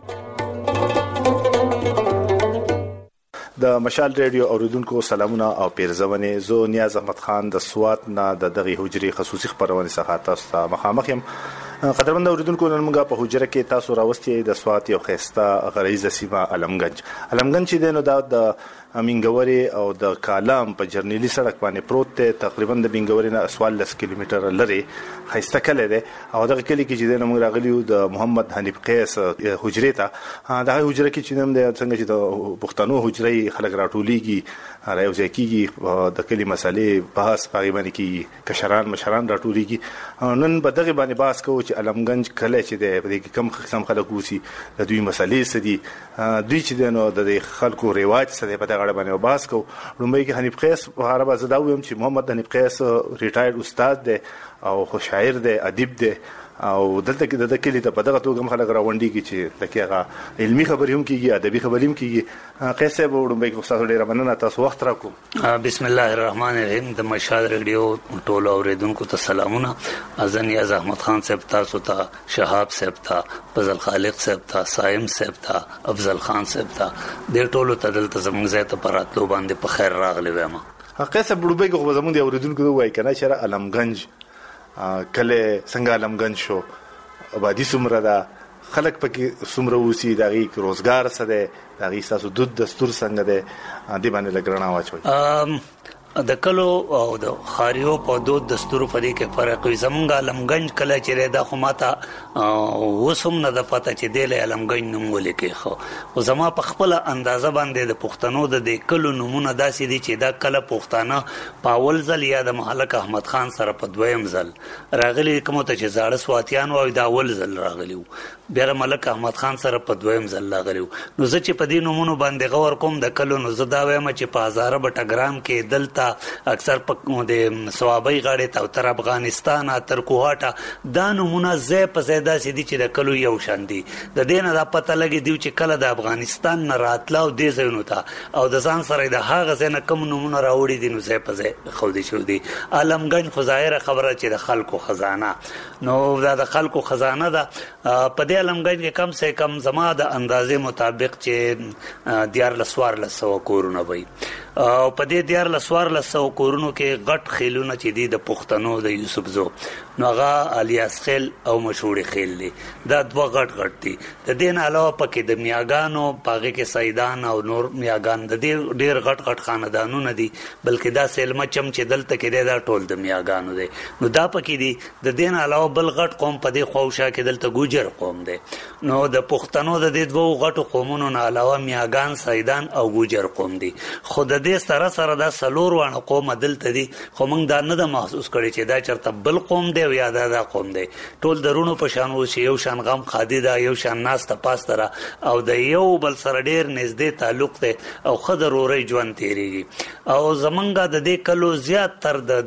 د مشال ریډیو اوریدونکو سلامونه او پیرزونه. زه نیاز احمد خان د سوات نه د دغه حجري خصوصي خبرونه څخه تاسو ته مخامخ یم. قدرمن اوریدونکو نن موږ په حجره کې تاسو راوستي د سوات یو خسته غریزه سیمه علمگنج. علمگنج چې دنو د امینګوري او د کالام په جرنیلی سړک باندې پروت دی. تقریبا د بینګوري نه څوارلس کیلومتر لري خسته کله دی او دغه کلی کې چې دنو موږ راغلیو د محمد حنیف قیس حجره ته. دغه حجره کې چې نن د څنګه چې د پښتنو حجره خلک راټولېږي راوځي کېږي د کلی مسالې بحث پاره باندې کې کشران مشران راټولېږي. نن په دغه باندې بحث کوو چې علمگنج کله چې د دې کم قسم خلک وسی د دوی مسالې سدي دوی چې دنو د خلکو ریواج سره په غړ باندې وباس کو. لومبي کې حنیف قیس په هر باز دا ویم چې محمد حنیف قیس ریټایرډ استاد دی او خو شاعر دی، ادیب دی او دلته کې د کلی ته په دغه توګه خلک راوندي کی چې دغه علمي خبرې هم کیږي، ادبي خبرې هم کیږي. قیس صاحب لومبي کې استاد ډیر مننه تاسو وخت راکو. بسم الله الرحمن الرحیم. د مشال ریډیو ټولو اوریدونکو ته سلامونه. ازن یاز احمد خان صاحب تاسو ته، شهاب صاحب ته، فضل خالق صاحب ته، سایم صاحب ته، افضل خان صاحب ته د ټولو ته دلته زموږ ځای ته پراتلو باندې په خیر راغلی وایم. قیس صاحب لومبي کې زموږ د اوریدونکو وای کنه چې علمگنج کله څنګه علمگنج شو، آبادی څومره ده، خلک پکې څومره وسی، دغه روزګار څه ده، دغه تاسو دود دستور څنګه ده، دې باندې لګرنا واچوي. د کلو او د خاریو په دود دستور په دې کې فرق وي. زمونږ علمګنج کله چې دا خو ماته وسوم نه د پته چې دی له علمګنج نوم ولیکي، خو او زما په خپل اندازه باندې د پښتنو د دې کلو نمونه داسې دي چې دا کله پښتانه په اول ځل یا د ملک احمد خان سره په دویم ځل راغلي، کوم ته چې زاړه سواتیان وای دا اول ځل راغلي، بیا ملک احمد خان سره په دویم ځل راغلي. نو زه چې په دې نمونه باندې غور کوم د کلو، نو زه دا وایم چې په هزاره بټګرام کې دلته اکثر په د سوابي غاړې ته تر افغانستان تر کوهاټه دا نمونه زه په زیاده سي دي چې د کلو یو شان دي. د دې نه دا پته لګي دی چې کله د افغانستان نه راتلو دې ځایونو ته او د ځان سره د هغه ځای نه کوم نمونه راوړي دي، نو زه په ځای خو دي شو دي. علمګنج خو ظاهره خبره چې د خلکو خزانه، نو دا د خلکو خزانه ده. په دې علمګنج کې کم سے کم زما د اندازې مطابق چې دیار لسوار لسو کورونه وي، او په دې دیار لسوار لسو کورونو کې غټ خیلونه چې دي د پښتنو د یوسف زو، نو هغه الیاس خیل او مشهور خیل دي، دا دوه غټ غټ دي. د دې نه علاوه پکې د میاګانو پاغه کې سیدان او نور میاګان د دې ډېر غټ غټ خاندانونه دي، بلکې دا سلمه چم چې دلته کې دا ټول د میاګانو دي. نو دا پکې دي. د دې نه علاوه بل غټ قوم په دې خوښه کې دلته ګوجر قوم دي. نو د پښتنو د دې دوه غټو قومونو نه علاوه میاګان، سیدان او ګوجر قوم دي. خو د دې سره سره دا سلور وانه قوم دلته دي، خو موږ دا نه د محسوس کړي چې دا چرته بل قوم دی یا دا دا قوم دی. ټول درونو په شان و چې یو شان غم خادي دا، یو شان ناس ته پاستره او د یو بل سره ډیر نږدې تعلق دی او خدای روري ژوند تیریږي. او زمونږ د دې کلو زیات تر د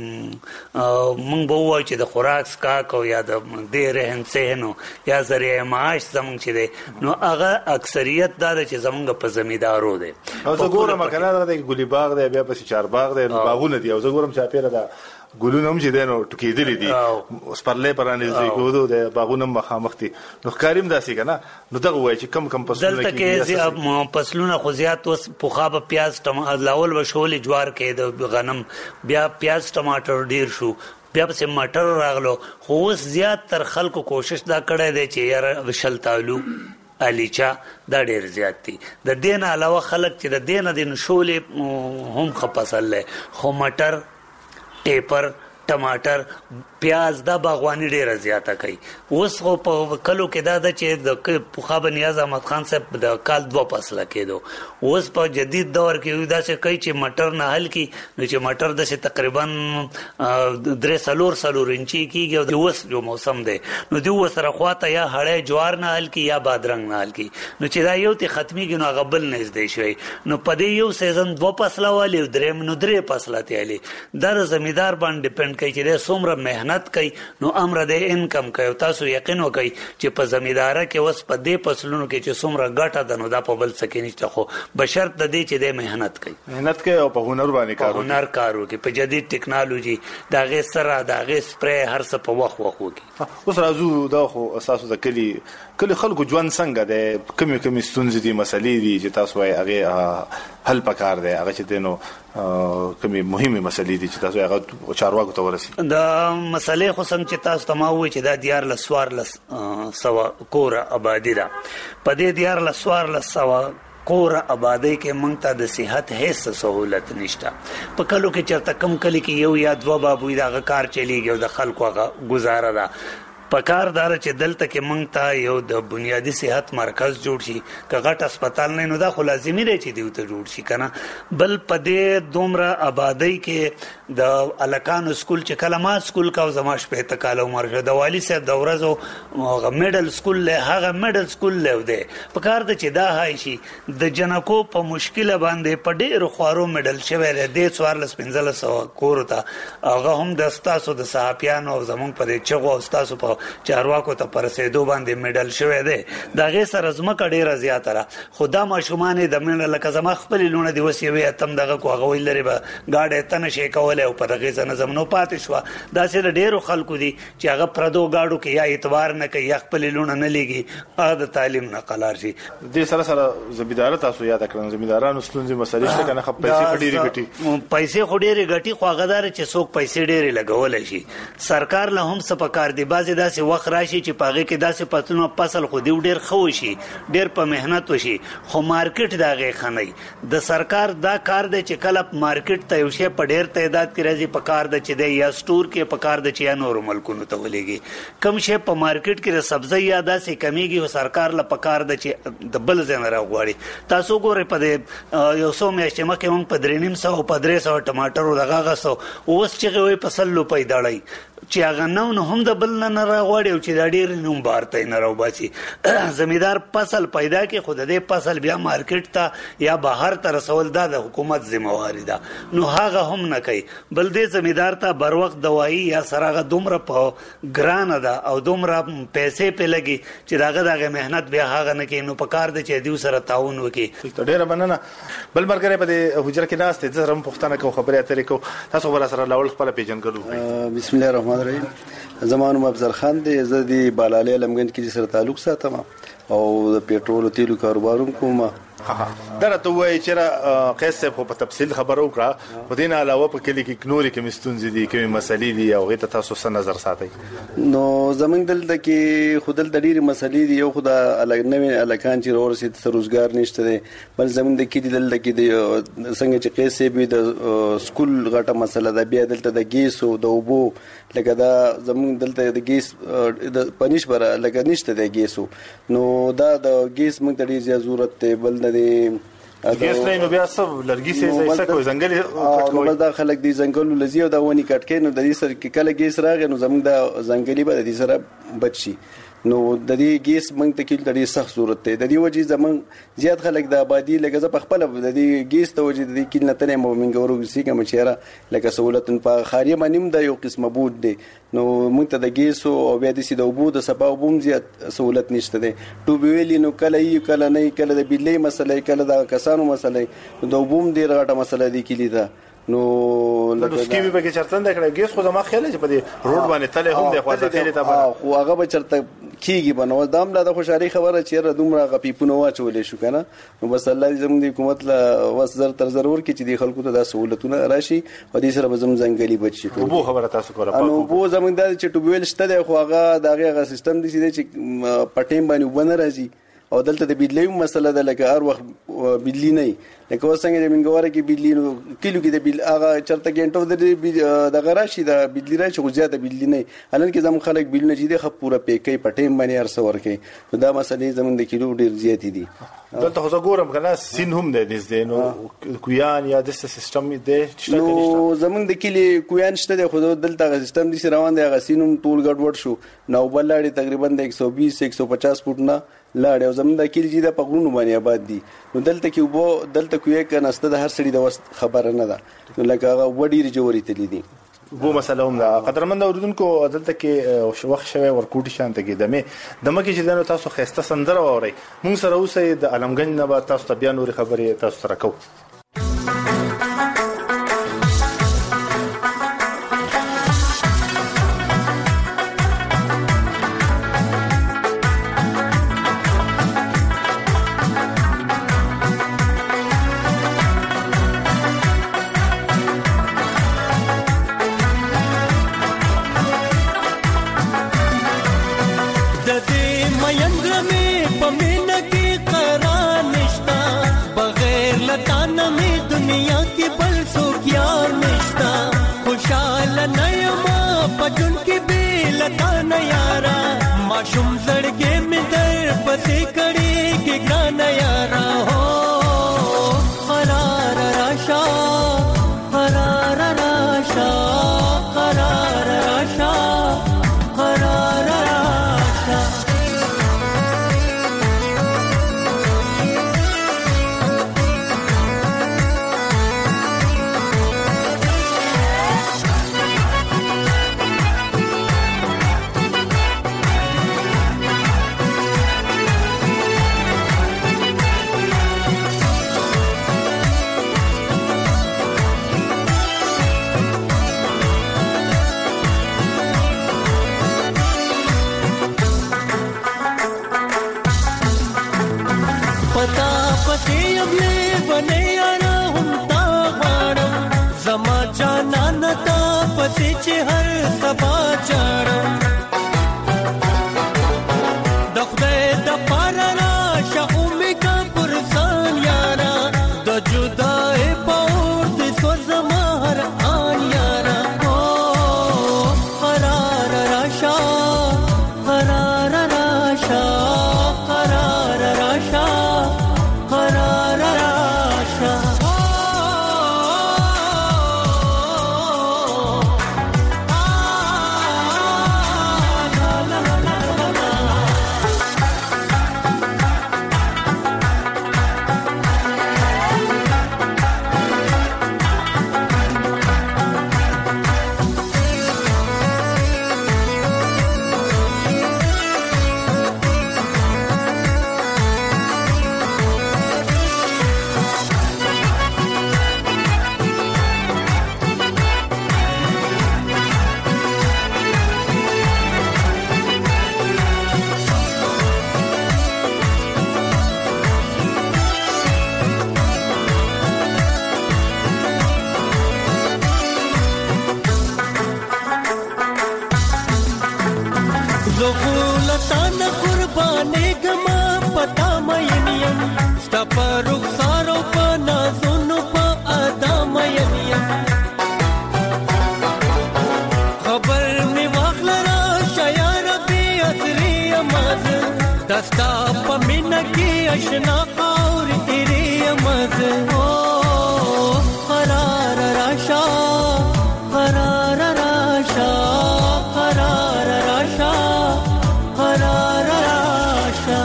موږ به وایو چې د خوراک سکاک او یا د دې رهن سهنو یا ذریعه معاش زمونږ چې دی، نو هغه اکثریت دا چې زمونږ په زمیدارو دی. او زه ګورم کنه د ګلی باغ دی، بیا پسې چار باغ دی، باغونه دي، او زه ګورم چې پیره دا ګلونه هم چې دی نو ټکېدلې دي، سپرلې پرانیزي کوو د باغونه مخامخ دي. نو ښکاریم داسې کنه، نو دغه وایي چې کم کم فصلونه دلته کې فصلونه خو زیات اوس پوخا به پیاز ټماټر لاول به شولې جوار کې د غنم، بیا پیاز ټماټر ډیر شو، بیا پسې مټر راغلو. خو اوس زیات تر خلکو کوشش دا کړی دی چې یاره شلتالو الیچا دا ډیر زیات دي. د دې نه علاوه خلک چې د دې نه د شولې هم خپسل له، خو مټر، ټیپر، ټماټر، پیاز دا باغوانی ډیره زیاته کوي. اوس خو په کلو کې دا ده چې د پوخا بنیاز احمد خان صاحب د کال دوه فصله کېدو، اوس په جدید دور کې دا څه کوي چې مټر نه حل کی، نو چې مټر د تقریبا درې سلور سلور انچي کېږي او د اوس جو موسم دی، نو د اوس سره خواته یا هړې جوار نه حل کی یا بادرنګ نه حل کی، نو چې دا یو تی ختميږي نو غبل نه زده شوی. نو په دې یو سیزن دوه فصله والی درې نو درې فصله تیالي در زمیدار باندې ډیپند کوي چې څومره مهنت کوي، نو امر د انکم کوي. تاسو یقین وکړئ چې په زمیداره کې وس په دې فصلونو کې چې څومره ګټه ده، نو دا په بل څه کې نشته، خو بشرط د دې چې د مهنت کوي مهنت کوي او په هنر باندې کار کوي، هنر کار کوي په جدید ټیکنالوژي دا غي سره دا غي سپری هر څه په وخت وخت کوي. اوس راځو دا خو اساسو د کلی کلی خلکو ژوند څنګه ده، کومې کومې ستونزې دي، مسلې دي چې تاسو یې هغه حل پکار دی، هغه چې دینو کومې مهمه مسلې دي چې تاسو هغه چارواکو ته ورسي. دا مسلې خو څنګه چې تاسو ته ما وایي چې دا دیار لسوار لس سوا کور آبادی ده، په دې دیار لسوار لس سوا کور آبادی کې مونږ ته د صحت هیڅ سہولت نشته. په کلو کې چرته کم کلی کې یو یا دوه بابوي دا کار چلیږي او د خلکو هغه گزاره ده. پکار دار چې دلته کې مونږ ته یو د بنیادی صحت مرکز جوړ شي، که غټ هسپتال نه نو دا خو لازمي دی چې دیو ته جوړ شي کنه. بل په دې دومره آبادی کې د الکانو سکول چې کله ما سکول کا زما شپه ته کال عمر شو، د والی صاحب د ورځو میډل سکول له هغه میډل سکول له دی، پکار د چې دا هاي شي د جنکو په مشکله باندې په ډېر خوارو میډل شوی دی د څوارلس پنځلس سو کور ته، هغه هم د استاسو د صحافیانو او زمونږ په دې چغو استاسو په چارواکو ته پرسېدو باندې میډل شوی دی. دا غي سره زمکه ډیره زیاته را خدا ماشومان د میډل لکه زما خپل لونه دی وسی وي اتم دغه کو هغه ویلري به گاډه تنه شي کوله او په دغه ځنه زمنو پاتې شو. دا سره ډیرو خلکو دي چې هغه پردو گاډو کې یا اعتبار نه کوي یا خپل لونه نه لګي، هغه د تعلیم نه قلار شي. د سره سره زمیدار تاسو یاد کړئ، زمیدارانو ستونزې مسلې شته کنه، خپل پیسې ډیره ګټي پیسې خو ډیره ګټي، خو هغه دار چې څوک پیسې ډیره لګول شي. سرکار له هم څه پکار دی، بعضی داسې وخت راشي چې پاغه کې داسې پاتونو فصل خو دی ډیر خو شي ډیر په مهنت وشي خو مارکیټ داغه خنۍ د سرکار دا کار دی چې کله مارکیټ ته یو شی په ډیر تعداد کې راځي په کار د چې دی یا سٹور کې په کار د چې یا نور ملکونو ته ولېږي کم شی په مارکیټ کې د سبزی یا داسې کمیږي او سرکار له په کار د چې د بل ځای نه راغواړي تاسو ګورئ په یو څو میاشتې مخکې موږ په درې نیم سوه په درې سوه ټماټر او دغه غسو اوس چې وي په سلو پیداړی چې هغه نو نه هم د بل نه راغواړي او چې دا ډیر نوم بارته نه راوباسي زمیدار فصل پیدا کې خود دې فصل بیا مارکیټ ته یا بهر ته رسول دا د حکومت ذمہواری ده نو هغه هم نه کوي بل دې زمیدار ته بر وخت دوايي یا سراغه دومره په ګران ده او دومره پیسې په لګي چې داغه دغه مهنت بیا هغه نه کوي نو په کار د چې دیو سره تعاون وکړي ډیر مننه بل مرګره په حجره کې ناس ته زرم پښتنه کو خبره اترې کو تاسو ور سره لاول خپل پیژنګلو بسم الله الرحمن الرحیم زمانو افضل خان دی زه د بالاله لمګن کې سره تعلق ساتم او د پیټرول تیلو کاروباروم کوم درته وای چې قصه په تفصیل خبرو کړه په دې نه علاوه په کلی کې نورې کوم ستونزې دي کوم مسلې دي او غته تاسو سره نظر ساتي نو زمنګ دلته کې خودل د ډېری مسلې دي یو خدای الګ نوې الکان چې ورسید روزګار نشته دي بل زمنګ د کې دلته کې د څنګه چې قصه به د سکول غټه مسله ده بیا دلته د ګیس او د اوبو لکه دا زمنګ دلته د ګیس د پنځ بر لکه نشته د ګیسو نو دا د ګیس موږ ته ډېر ضرورت دی بل د ګیس نه نو بیا سب لرګي سي زي څه کوي ځنګل کټ کوي دا خلک دي ځنګل لزی او دا ونی کټ کوي نو د دې سره کې کله ګیس راغی نو زموږ د ځنګلي به د دې سره بچي نو د دې ګیس موږ ته کې د ډېر سخت ضرورت دی د دې وجې زموږ زیات خلک د آبادی لکه زه په خپل د دې ګیس ته وجې د دې کې نتنه مو موږ ورغسي کوم چیرې لکه سہولت په خاري باندې د یو قسمه بود دی نو موږ ته د ګیس او بیا د سیده وبو د سبا وبوم زیات سہولت نشته دی ټو ویلی نو کله یې کله نه کله د بجلی مسله کله د کسانو مسله د وبوم ډېر غټه مسله دی کلی ده نو لکه سکیمي به کې چرته د کړه ګیس خو زما خیال چې په دې روډ باندې تله هم د خواځه خېله ته خو هغه به چرته کیږي بنو دام لا د خوشالي خبره چې را دومره غپیپونه واچولې شو کنه نو بس الله دې زموږ د حکومت لا وسزر تر ضرور کې چې د خلکو ته د سہولتونه راشي او دې سره به زم ځنګلي بچي ټول بو خبره تاسو کوله نو بو زموږ د چې ټوبویل شته د خو هغه دغه سیستم دي چې پټیم باندې وبنه راځي او دلته د بجلی مسله ده لکه هر وخت بجلی نه لکه وسنګ د منګوره کې بجلی نو کیلو کې د بل هغه چرته ګنټو د غراشي د بجلی راشي خو زیاته بجلی نه الان کې زمو خلک بل نه جدي خپ پوره پیکې پټیم باندې ارسه ورکې نو دا مسلې زمون د کیلو ډیر زیات دي دلته خو زګورم کنه سین هم ده نږدې نو کویان یا د سیستم دې نو زمون د کلی کویان شته خو دلته سیستم دي روان دی غسینوم ټول ګډوډ شو نو بلړی تقریبا د ایک سو بیس ایک سو پچاس فوټ نه لاړ او زمون د کلی چې د پغړونو باندې آباد دي نو دلته کې وبو دلته کوی کنهسته د هر سړي د وست خبره نه ده نو لکه هغه وډیر جوړی تللی دي بو مسله هم ده قدرمن اوردونکو دلته کې وخت شوی ورکوټی شانته کې دمه دمه کې چې دنو تاسو خسته سندره ووري مونږ سره اوسه د علمګنج نه به تاسو ته بیا نور خبرې تاسو سره کوو माशूम लड़के में दर बसे कड़ी के गाना यारा हो हरार राशा हरार राशा हरार राशा हरार राशा زکستا پمینا کې آشنا خور تیرې امز او قرار راشا قرار راشا قرار راشا قرار راشا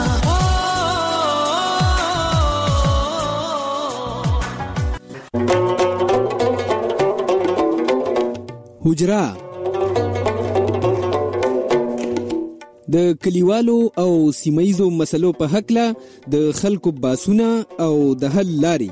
حجرا د کلیوالو او سیمایزو مسلو په حق له د خلکو باسونه او د حل لاري.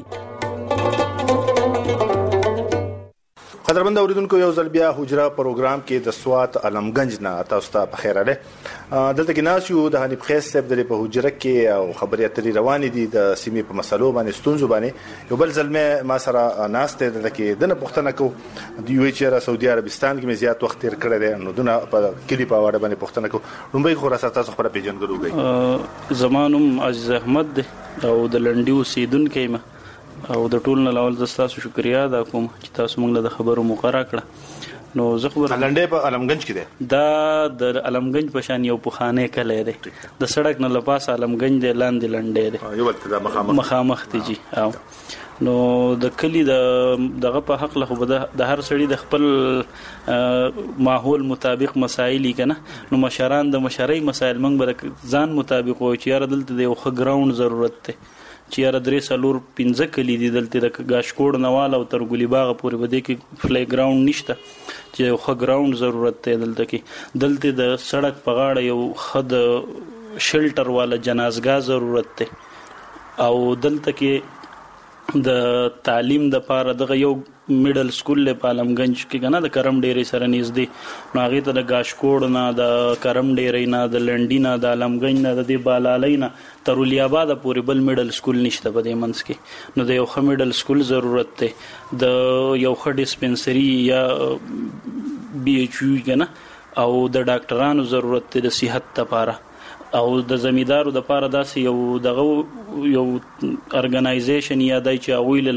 قدرمند اوریدونکو یو ځل بیا حجرا پروګرام کې د سوات علمگنج نه تاسو ته په خیر اله دلته کې ناس یو د حنیف خیس صاحب د په حجره کې او خبرې اترې روانې دي د سیمې په مسلو باندې ستونزو باندې. یو بل ځل مې ما سره ناس ته دلته کې د نه پښتنه کو دی وی چې را سعودي عربستان کې مې زیات وخت تیر کړی دی نو دونه په کلی په واړه باندې پښتنه کو لومبي خو را سره تاسو خبره پیژنګلو گئی زمانم عزیز احمد او د لنډیو سیدونکو ما او د ټول نه لاول د تاسو شکریا ادا کوم چې تاسو موږ له خبرو مقرره کړه. نو زه خبر لنډې په علمگنج کې ده دا د علمگنج په شان یو پخانه کله ده د سړک نه لپاس علمگنج د لاندې لنډې ده یو ولته د مخامخ مخامخ دي جی او نو د کلی د دغه په حق له د هر سړي د خپل ماحول مطابق مسایل کنه نو مشران د مشرۍ مسایل موږ ځان مطابق و چې یاره دلته د یو خ ګراوند ضرورت ده چې یاره درې سلور پنځه کلی دي دلته د غاشکوړ نواله او تر ګلی باغ پورې بده کې فلای ګراوند نشته چې یو خ ګراوند ضرورت دی دلته کې دلته د سړک په غاړه یو خد شلټر والا جنازګاه ضرورت دی او دلته کې د تعلیم د پاره دغه یو میډل سکول په علمگنج کې کنه د کرم ډېرې سره نږدې نو هغه ته د غاشکوړ نه د کرم ډېرې نه د لنډی نه د علمگنج نه د بالالای نه تر ولي آباد پورې بل میډل سکول نشته په دې منځ کې نو د یو خ میډل سکول ضرورت دی د یو خ ډیسپنسری یا بي ایچ یو کنه او د ډاکټرانو ضرورت دی د صحت لپاره او د زمیدارو د پاره داسې یو دغه یو ارګنایزیشن یا دای چې اویل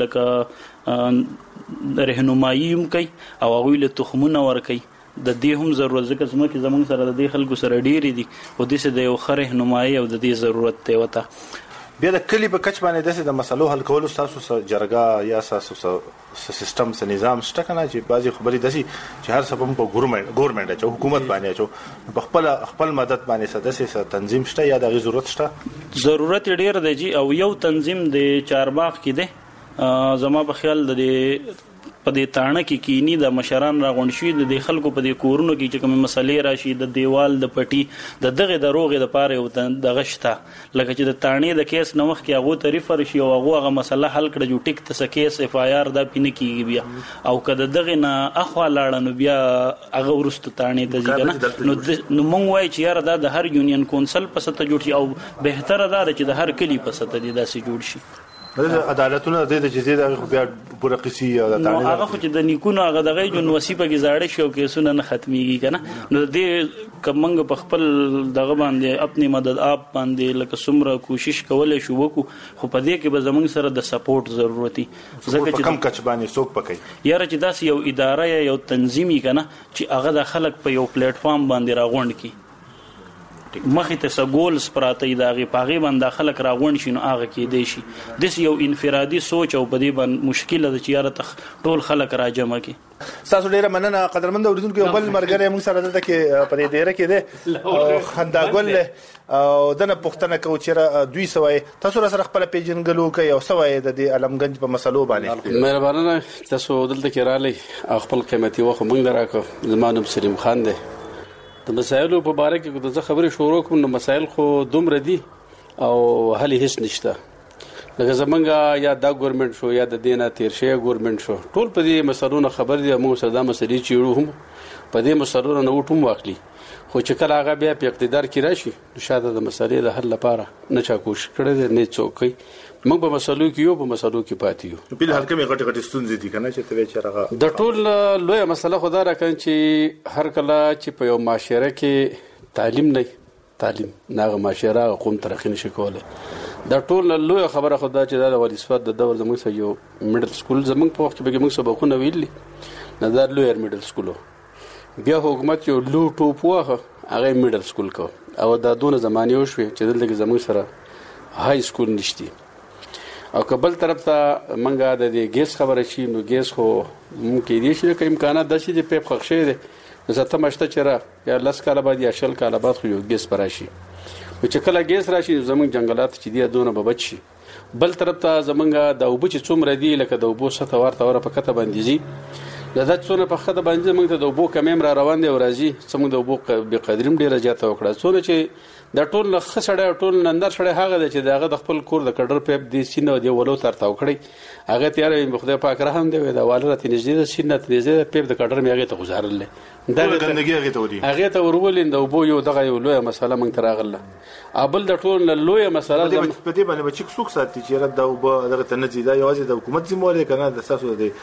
لکه رهنمایي هم کوي او اویل تخمونه ور کوي د دې هم ضرورت ځکه چې موږ زمونږ سره د دې خلکو سره ډیری دي او د دې د یو خره رهنمایي او د دې ضرورت دی وته بیا د کلی په کچ باندې د مسلو حل کولو تاسو سره جرګه یا تاسو سیستم سره نظام شته کنه چې بعضی خبرې دسي چې هر سبب په ګورمنټ ګورمنټ چې حکومت باندې چې په خپل خپل مدد باندې سدسي تنظیم شته یا د ضرورت شته ضرورت ډیر دی جی او یو تنظیم د چارباغ کې دی زما په خیال د په دې تانه کې کینی د مشران راغونډ شي د خلکو په دې کورونو کې چې کوم مسلې راشي د دیوال د پټي د دغه د روغې د پاره او د غشته لکه چې د تانه د کیس نو مخ کې هغه طریفر شي او هغه هغه مسله حل کړي جو ټیک ته کیس اف آی آر د پینې کیږي بیا او کله دغه نه اخوا لاړ نو بیا هغه ورستو تانه ته ځي نو نو مونږ وای چې یاره د هر یونین کونسل په سته جوړ شي او بهتره ده چې د هر کلی په سته دي داسې جوړ شي د عدالتونو د جزیره د بیا پوره قصي او د تانه هغه خو چې د نیکونو هغه دغه جون وصیبه کې زاړه شو کې سونه نه ختميږي کنه نو دې کمنګ په خپل دغه باندې خپل مدد اپ باندې لکه سمره کوشش کولای شو وکړو خو په دې کې به زمونږ سره د سپورټ ضرورتي ځکه چې کم کچ باندې څوک پکې یاره چې داس یو اداره یا یو تنظیمي کنه چې هغه د خلک په یو پلیټ فارم باندې راغونډ کی مخې ته سګول سپراته داغه پاغي باندې خلک راغون شي نو هغه کې دی شي د یو انفرادي سوچ او په دې باندې مشکله د چیرې ټول خلک راجمع کی تاسو ډیره مننه قدرمند اوریدونکو بل مرګره موږ سره دلته کې په دې ډیره کې ده خنداګل او دنه پښتنه کو چیرې دوی سوای تاسو سره خپل پیجنګلو کوي او سوای د علمگنج په مسلو باندې مهربانه تاسو دلته کې را لې خپل قیمتي وخت موږ دراکو زمانم سلیم خان دی د مسایلو په باره کې د خبرې شروع کوم نو مسایل خو دومره دي او حل هیڅ نشته لکه زمونږ یا دا ګورنمنت شو یا د دینه تیر شي ګورنمنت شو ټول په دې مسلونو خبر دي موږ سره د مسلې چیړو هم په دې مسلونو نو ټوم واخلي خو چې کله هغه بیا په اقتدار کې راشي نو شاته د مسلې د حل لپاره نه چا کوشش کړي نه څوک موږ په مسلو کې یو په مسلو کې پاتې یو په هر کومه غټه غټه ستونزې دي کنه چې ته چرغه د ټول لوی مسله خدا راکړي چې هر کله چې په یو معاشره کې تعلیم نه تعلیم ناغه معاشره قوم ترخین شي کوله د ټول لوی خبره خدا چې د ولیصفات د دور زموږ سره یو میډل سکول زموږ په وخت کې موږ سبقونه ویلي نظر لوی میډل سکول بیا حکومت یو لو ټوپ واه هغه میډل سکول کو او دا دونه زمانه وشوي چې دلته زموږ سره های سکول نشتی او کبل طرف ته منګه د دې ګیس خبره شي نو ګیس خو ممکن دي چې کوم امکانات د شي د پیپ خښې دي زه ته مشته چیرې یا لس کاله بعد یا شل کاله بعد خو یو ګیس پراشي چې کله ګیس راشي زموږ جنگلات چې دی دونه به بچي بل طرف ته زمونږ د اوبو چې څومره دی لکه د اوبو سطح ورته ور په کته باندې زی د دات څونه په خته باندې موږ ته د اوبو کمیم را روان دی او راځي څومره د اوبو به قدریم ډیره زیاته وکړه څونه چې د ټول له خسړې ټول نندر شړې هغه د چې دغه د خپل کور د کډر پیپ دی سینه دی ولو تر تاو کړی هغه تیار به خدای پاک رحم دی د والرت نږدې د سینه ترې پیپ د کډر میغه ته گزارل دا ګندګي هغه ته ودی هغه ته ورولین د اوبو یو دغه یو لوی مسله مونږ تر اغله ابل د ټول لوی مسله د په دې باندې چې څوک ساتي چې رد د اوبو دغه تنځي دا یوازې د حکومت ذمہ کنه د اساسو دی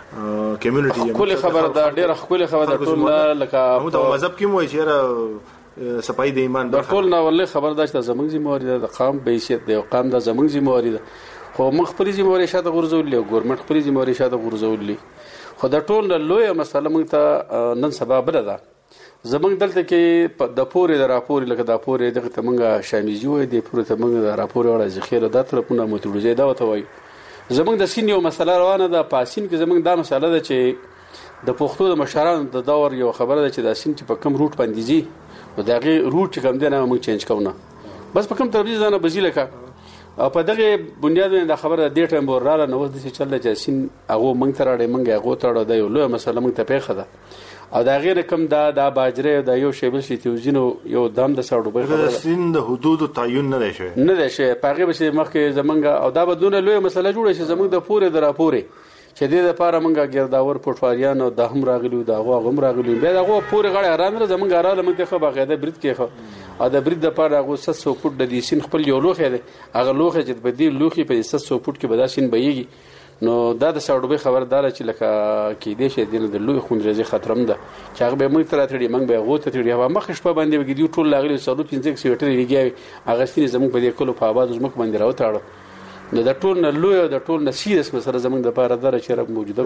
کمیونټي کله خبره دا ډیره خپل خبره ټول لکه مو د مذهب کې مو چې صفای د ایمان د ټول نه ولې خبر دا چې زمونږ ذمہ د قام به حیثیت دی قام د زمونږ ذمہ ده خو مخ خپل ذمہ شاته غورځول له ګورنمنت خپل ذمہ شاته غورځول خو د ټول لوی مسله موږ ته نن سبا بل ده زمونږ دلته کې د پورې د راپور لکه د پورې دغه ته موږ شامیزي وای د پورې ته موږ د راپور وړه ذخیره د طرفونه متوجه دا وته وای زمونږ د سین یو مسله روانه ده پاسین کې زمونږ دا مسله ده چې د پښتو د مشرانو د دور یو خبره ده چې د سین چې په کم روټ باندې زی او دغه روټ کم دی نه موږ چینج کوو بس په کوم ترتیب ځانه بزیله کا او په دغه بنیاد باندې خبره د ټیم ورراله نو د څه چل جاسین هغه موږ تر اړې موږ هغه تر اړه د یو لوی مسله موږ ته پیښه ده او دا غیر کم دا د باجره د یو شیبل شي توزینو یو دام د ساړو به خبره سین د حدود تعین نه شي نه ده شي پاغه به مخکې زمونږ او دا بدون لوی مسله جوړه شي زمونږ د پوره د راپورې چې د لپاره مونږه ګرداور پټواریان او د هم راغلو دا غو هم راغلو به دا غو پوره غړ رانره زمونږ رااله مونږ ته باغیده برید کېخه او د برید د لپاره غو ستاسو سو فوټ د دې سین خپل یو لوخه ده هغه لوخه چې په دې لوخي په ستاسو سو فوټ کې به دا سین بهيږي نو دا د ساړوبې خبردار چې لکه کې دې شه دین د لوی خوندرزي خطرم ده چې هغه به موږ تر اترې موږ به غو ته ترې هوا مخ شپه باندې وګړي ټول لاغلي سلو پنځه سیټرې لګي هغه سین زموږ په دې کلو په آباد زموږ باندې راوتاړو نو د ټول نه لوی د ټول نه سیریس مسله زمونږ د لپاره دره چې موجوده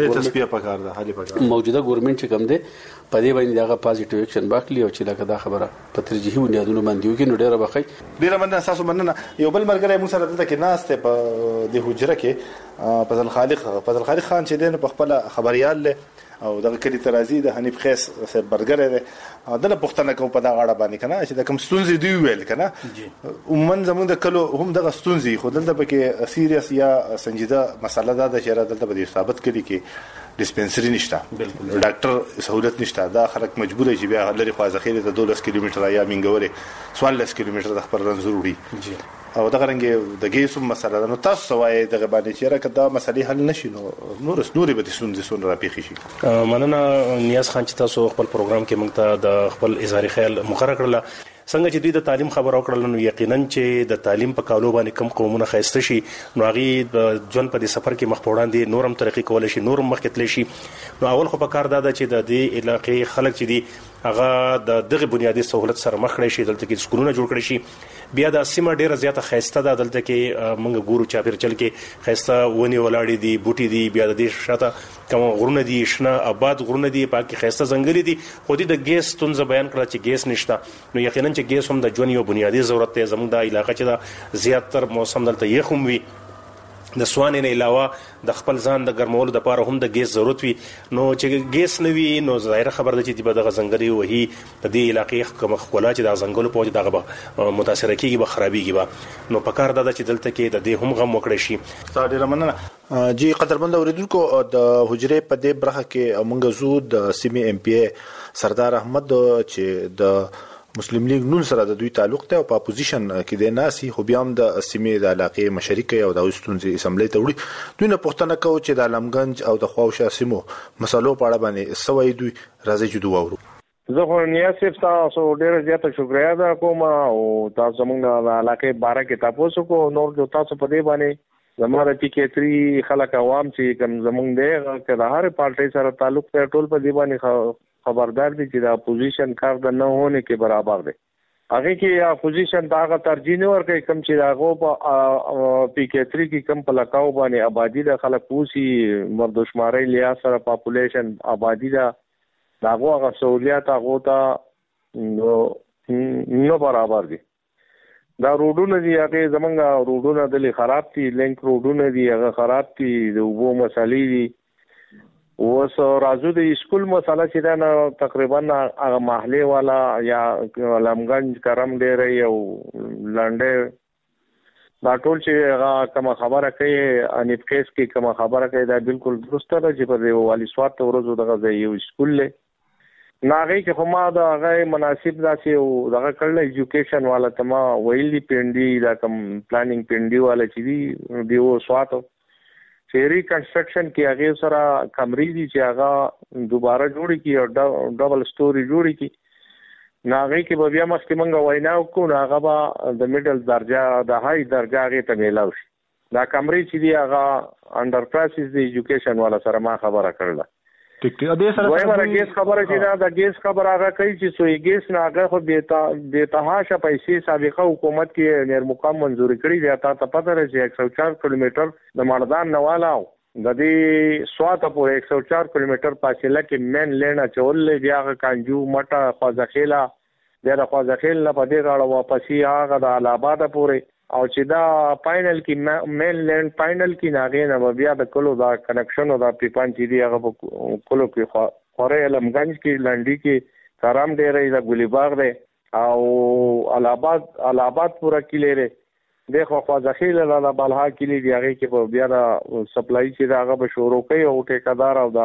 ګورنمنت موجوده ګورنمنت چې کوم دی په دې باندې هغه پازیټیو اکشن واخلي او چې لکه دا خبره په ترجیحي بنیادونو باندې وکړي نو ډیره بخای ډیره مننه اساسو مننه یو بل مرګره موږ سره دلته کې ناشته په د حجره کې فضل خالق فضل خالق خان چې دین په خپل خبريال له او دغه کلی ترازی د حنیف خیس سره برګره ده دله پښتنه کوم په دا غاړه باندې کنه چې د کوم ستونزې دی ویل کنه عموما زموږ د کلو هم دغه ستونزې خو دلته پکې سیریس یا سنجیده مسله ده چې دلته به ثابت کړي کې ډیسپنسری نشته ډاکټر سہولت نشته دا خلک مجبور دي چې بیا لري خوا ذخیره ته دولس کیلومتر یا منګوري څوارلس کیلومتر د خپل رن ضروري او دا غرنګ د ګیسوم مسله نو تاسو سوای دغه باندې چې راکړه دا مسلې حل نشي نو نور نورې به څه څه را پیښ شي مننه نیاز خان چې تاسو خپل پروګرام کې موږ ته د خپل اظهار خیال مقرره کړل څنګه چې دوی د تعلیم خبر او کړل نو یقینا چې د تعلیم په کالو باندې کم قومونه خېسته شي نو هغه ځون په دې سفر کې مخ وړاندې نورم ترقی کول شي نورم مخ کتلی شي نو اول خو په کار دا چې د دې علاقې خلک چې دي هغه د دغه بنیادی سہولت سره مخ کړي شي دلته کې سکولونه جوړ کړي شي بیا د سیمه ډیره زیاته خېسته ده دلته کې موږ ګورو چا پیر چل کې خېسته ونی ولاړې دي بوټي دي بیا د دې شاته کوم غرونه دي شنه آباد غرونه دي پاکي خېسته ځنګلي دي خو دې د ګیس تونځ بیان کړل چې ګیس نشته نو یقینا چې ګیس هم د ژوند یو بنیادی ضرورت دی زموږ د علاقې چې دا زیاتره موسم دلته یې هم وي د سوانې نه علاوه د خپل ځان د ګرمولو لپاره هم د ګیس ضرورت وي نو چې ګیس نه وي نو ظاهر خبر ده چې د ځنګلي وهي د دې علاقې کوم خپلا چې د ځنګلو په وجه دغه متاثر کیږي به خرابيږي نو پکار ده چې دلته کې د دې هم غم وکړي شي تا ډیر مننه جی قدرمند اوریدونکو د حجره په دې برخه کې موږ زو د سیمه ام پی سردار احمد چې د مسلم لیگ نون سره د دوی تعلق ته او په اپوزیشن کې د ناسي خو بیا هم د سیمې د علاقې مشرک او د استونزي اسمبلی ته وړي دوی نه پښتنه کو چې د علمګنج او د خواوشا سیمو مسلو په اړه باندې سوي دوی راځي چې دوه ورو زه خو نیاسف تاسو ډیر زیاته شکریا ده کوم او تاسو موږ د علاقې باره کې تاسو کو نور جو تاسو په دې باندې زموږ پی کې تری خلک عوام چې کوم زمونږ دی که د هر پارټي سره تعلق ته ټول په دې باندې خبردار دي چې د اپوزیشن کار د نه هونه کې برابر دی هغه کې اپوزیشن دا غا ترجیح نه ورکړي کوم چې هغه په پی کې تری کې کم په لکاو باندې آبادی د خلک پوسی مردشماري لیا سره پاپولیشن آبادی دا داغه هغه سہولیات هغه ته نو نه برابر دي. دا روډونه دي هغه زمونږ روډونه د خراب دي، لینک روډونه دي هغه خراب دي، د اوبو مسالې دي. اوس راځو د اسکول مسله چې دا نه تقریبا هغه محلي والا یا لمګنج کرم ډېر یو لاندې دا ټول چې هغه کوم خبره کوي انیف کیس کې کوم خبره کوي دا بالکل درسته ده چې په والی سوات ورځو دغه یو اسکول له ناغي کې خو ما دا هغه مناسب داسې او دغه کړل ایجوکیشن والا تما ویلي پینډي دا کوم پلانینګ پینډي والا چې دی دیو سواتو چې ریکنسټرکشن کې هغه سره کمرې دي چې هغه دوباره جوړی کی او ډبل سټوري جوړی کی ناغي کې به بیا مخکې مونږ وینا وکړو هغه به د میډل درجه د هاي درجه هغه ته ملاوي شي. دا کمرې چې دی هغه انډر پرایسز د ایجوکیشن والا سره ما خبره کړله. ټیک ټیک د سره وایي ګیس خبره چې دا د ګیس خبره هغه کوي چې سوی ګیس نه هغه خو بیتا بیتهاشه پیسې سابقه حکومت کې نیر مقام منزوري کړی دی. تا ته پته راځي یک سو چار کیلومتر د مردان نواله د دې سوات په یک سو چار کیلومتر فاصله کې مین لین چول بیا کانجو مټه خوځخیلا د خوځخیل نه په دې غاړه واپسی هغه د الاباد پورې او چې دا فائنل کې مین لینډ فائنل کې ناغې نه بیا د کلو دا کنکشن او دا پیپان چې دی هغه کلو کې خورې لمګنج کې لنډي کې کرام ډېرې دا ګلی باغ دی او الاباد الاباد پورا کلی لري د خو خواځخیل لاله بلها کلی دی هغه کې بیا دا سپلای چې دا هغه به شروع کوي او ټیکادار او دا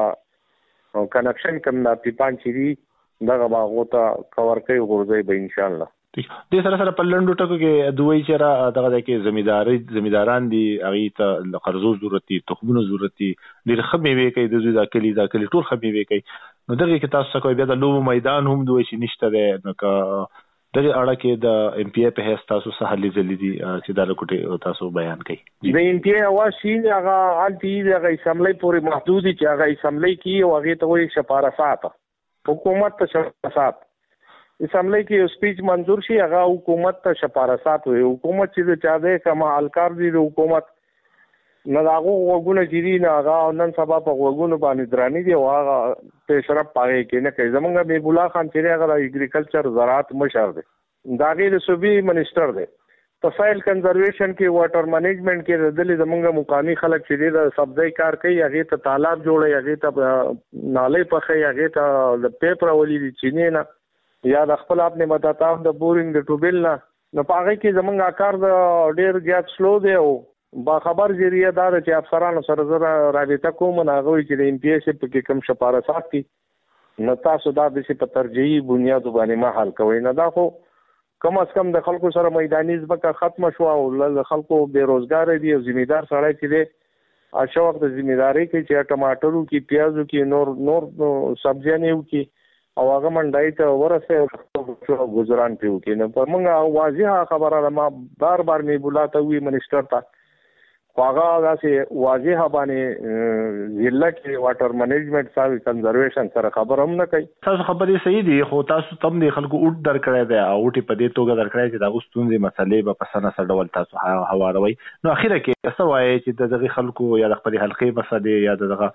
کنکشن کوم دا پیپان چې دی دغه باغ ته کور کوي ورځي به ان شاء الله. د سره سره په لندو ټکو کې دوی چې را دغه کې زمیداری زمیداران دي هغه ته قرضو ضرورت دي تخمونو ضرورت دي ډېر خمي وی کوي د دوی د کلی د کلی ټول خمي وی کوي نو دغه کې تاسو کوي بیا د لوبو میدان هم دوی چې نشته ده نو کا دغه اړه کې د ام پی ای په هیڅ تاسو سره حل زلي دي چې دا لکوټه تاسو بیان کوي د ام پی ای واشي هغه الټي هغه اسمبلی پورې محدود دي چې هغه اسمبلی کې او هغه ته وایي شپارسات حکومت ته شپارسات اسمبلی کې یو سپیچ منظور شي هغه حکومت ته شپارسات وي. حکومت چې چا ده کما الکار دي د حکومت نه داغو وګونه چې دي نه هغه نن سبا په وګونو باندې دراني دي او هغه پیشرب پاره کې نه کوي. زمونږ بیب الله خان چې هغه اګریکلچر زراعت مشر دی داغه د صوبي منسٹر دی په سایل کنزرویشن کې واټر منیجمنت کې د دلی زمونږ مقامي خلک چې د سبزی کار کوي هغه ته تالاب جوړي هغه ته نالې پخې هغه ته د پیپر ولې دي چینه نه یا د خپل خپل مداتاو د بورینګ د ټوبل نه نو پاره کې زمونږ کار د ډېر زیات سلو دی او با خبر ذریعہ دا چې افسرانو سره زره رابطه کوم نه غوي چې د ام پی ایس په کې کم شپارسات دي نو تاسو دا د څه په ترجیحي بنیاد باندې ما حل کوي نه دا خو کم از کم د خلکو سره میداني ځبکه ختم شو او د خلکو بیروزګار دي او ذمہدار سره چې دي اشه وخت ذمہداري کې چې ټماټرو کې پیازو کې نور نور سبزیانه یو کې او هغه منډای ته ورسه گزاران پیو کې نو پر موږ واضحه خبره ما بار بار می بولاته وی منسٹر ته هغه داسې واضحه باندې ضلع کې واټر منیجمنت ساوي کنزرویشن سره خبر هم نه کوي. تاسو خبرې صحیح دي خو تاسو تم د خلکو اوټ درکړی دی او ټي په دې توګه درکړی چې دا غوښتونځي مسلې به په سنه سره ډول تاسو هواروي نو اخیره کې څه وایي چې دغه خلکو یا د خپل حلقې مسلې یا دغه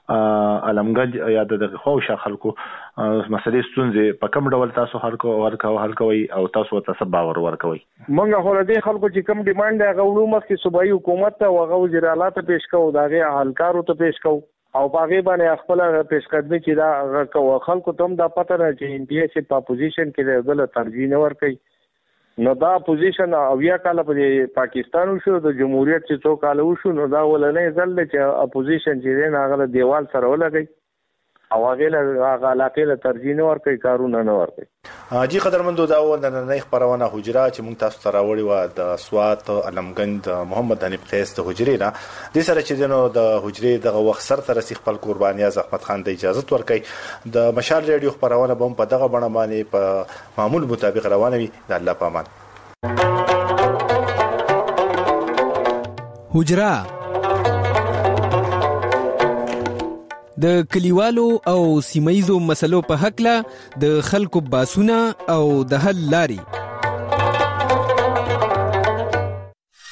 علمګنج یا دغه خوښه خلکو مسلې ستونزې په کوم ډول تاسو خلکو ورکو حل کوي او تاسو ته څه باور ورکوي. مونږ خو دې خلکو چې کوم ډیماند هغه وړو مخکې صوبایي حکومت ته وغه وزیر اعلی ته پیش کوو داغه حلکارو ته پیش کوو او باغې باندې خپل پیش قدمي چې دا کوو خلکو ته هم دا پته نه چې ام پی ایس په اپوزیشن کې دغه ترجیح نه ور کوي نو دا اپوزیشن اویا کال په پاکستان شو د جمهوریت چې څو کال وشو نو دا ولنه ځل چې اپوزیشن چې نه هغه دیوال سره ولګي او هغه له هغه علاقې له ترجیح نه ور کوي کارونه نه ور کوي. جی قدرمندو دا و د نن خبرونه حجره چې موږ تاسو ته راوړی و د سوات علمګند محمد حنیف قیس د حجرې نه د سره چې دنو د حجرې دغه وخت سر تر سي خپل قرباني از احمد خان د اجازه ورکړي د مشال ریډیو خبرونه به په دغه بڼه باندې په معمول مطابق روانه وي د الله پامان. حجره د کلیوالو او سیمایزو مسلو په حق له د خلکو باسونه او د حل لاري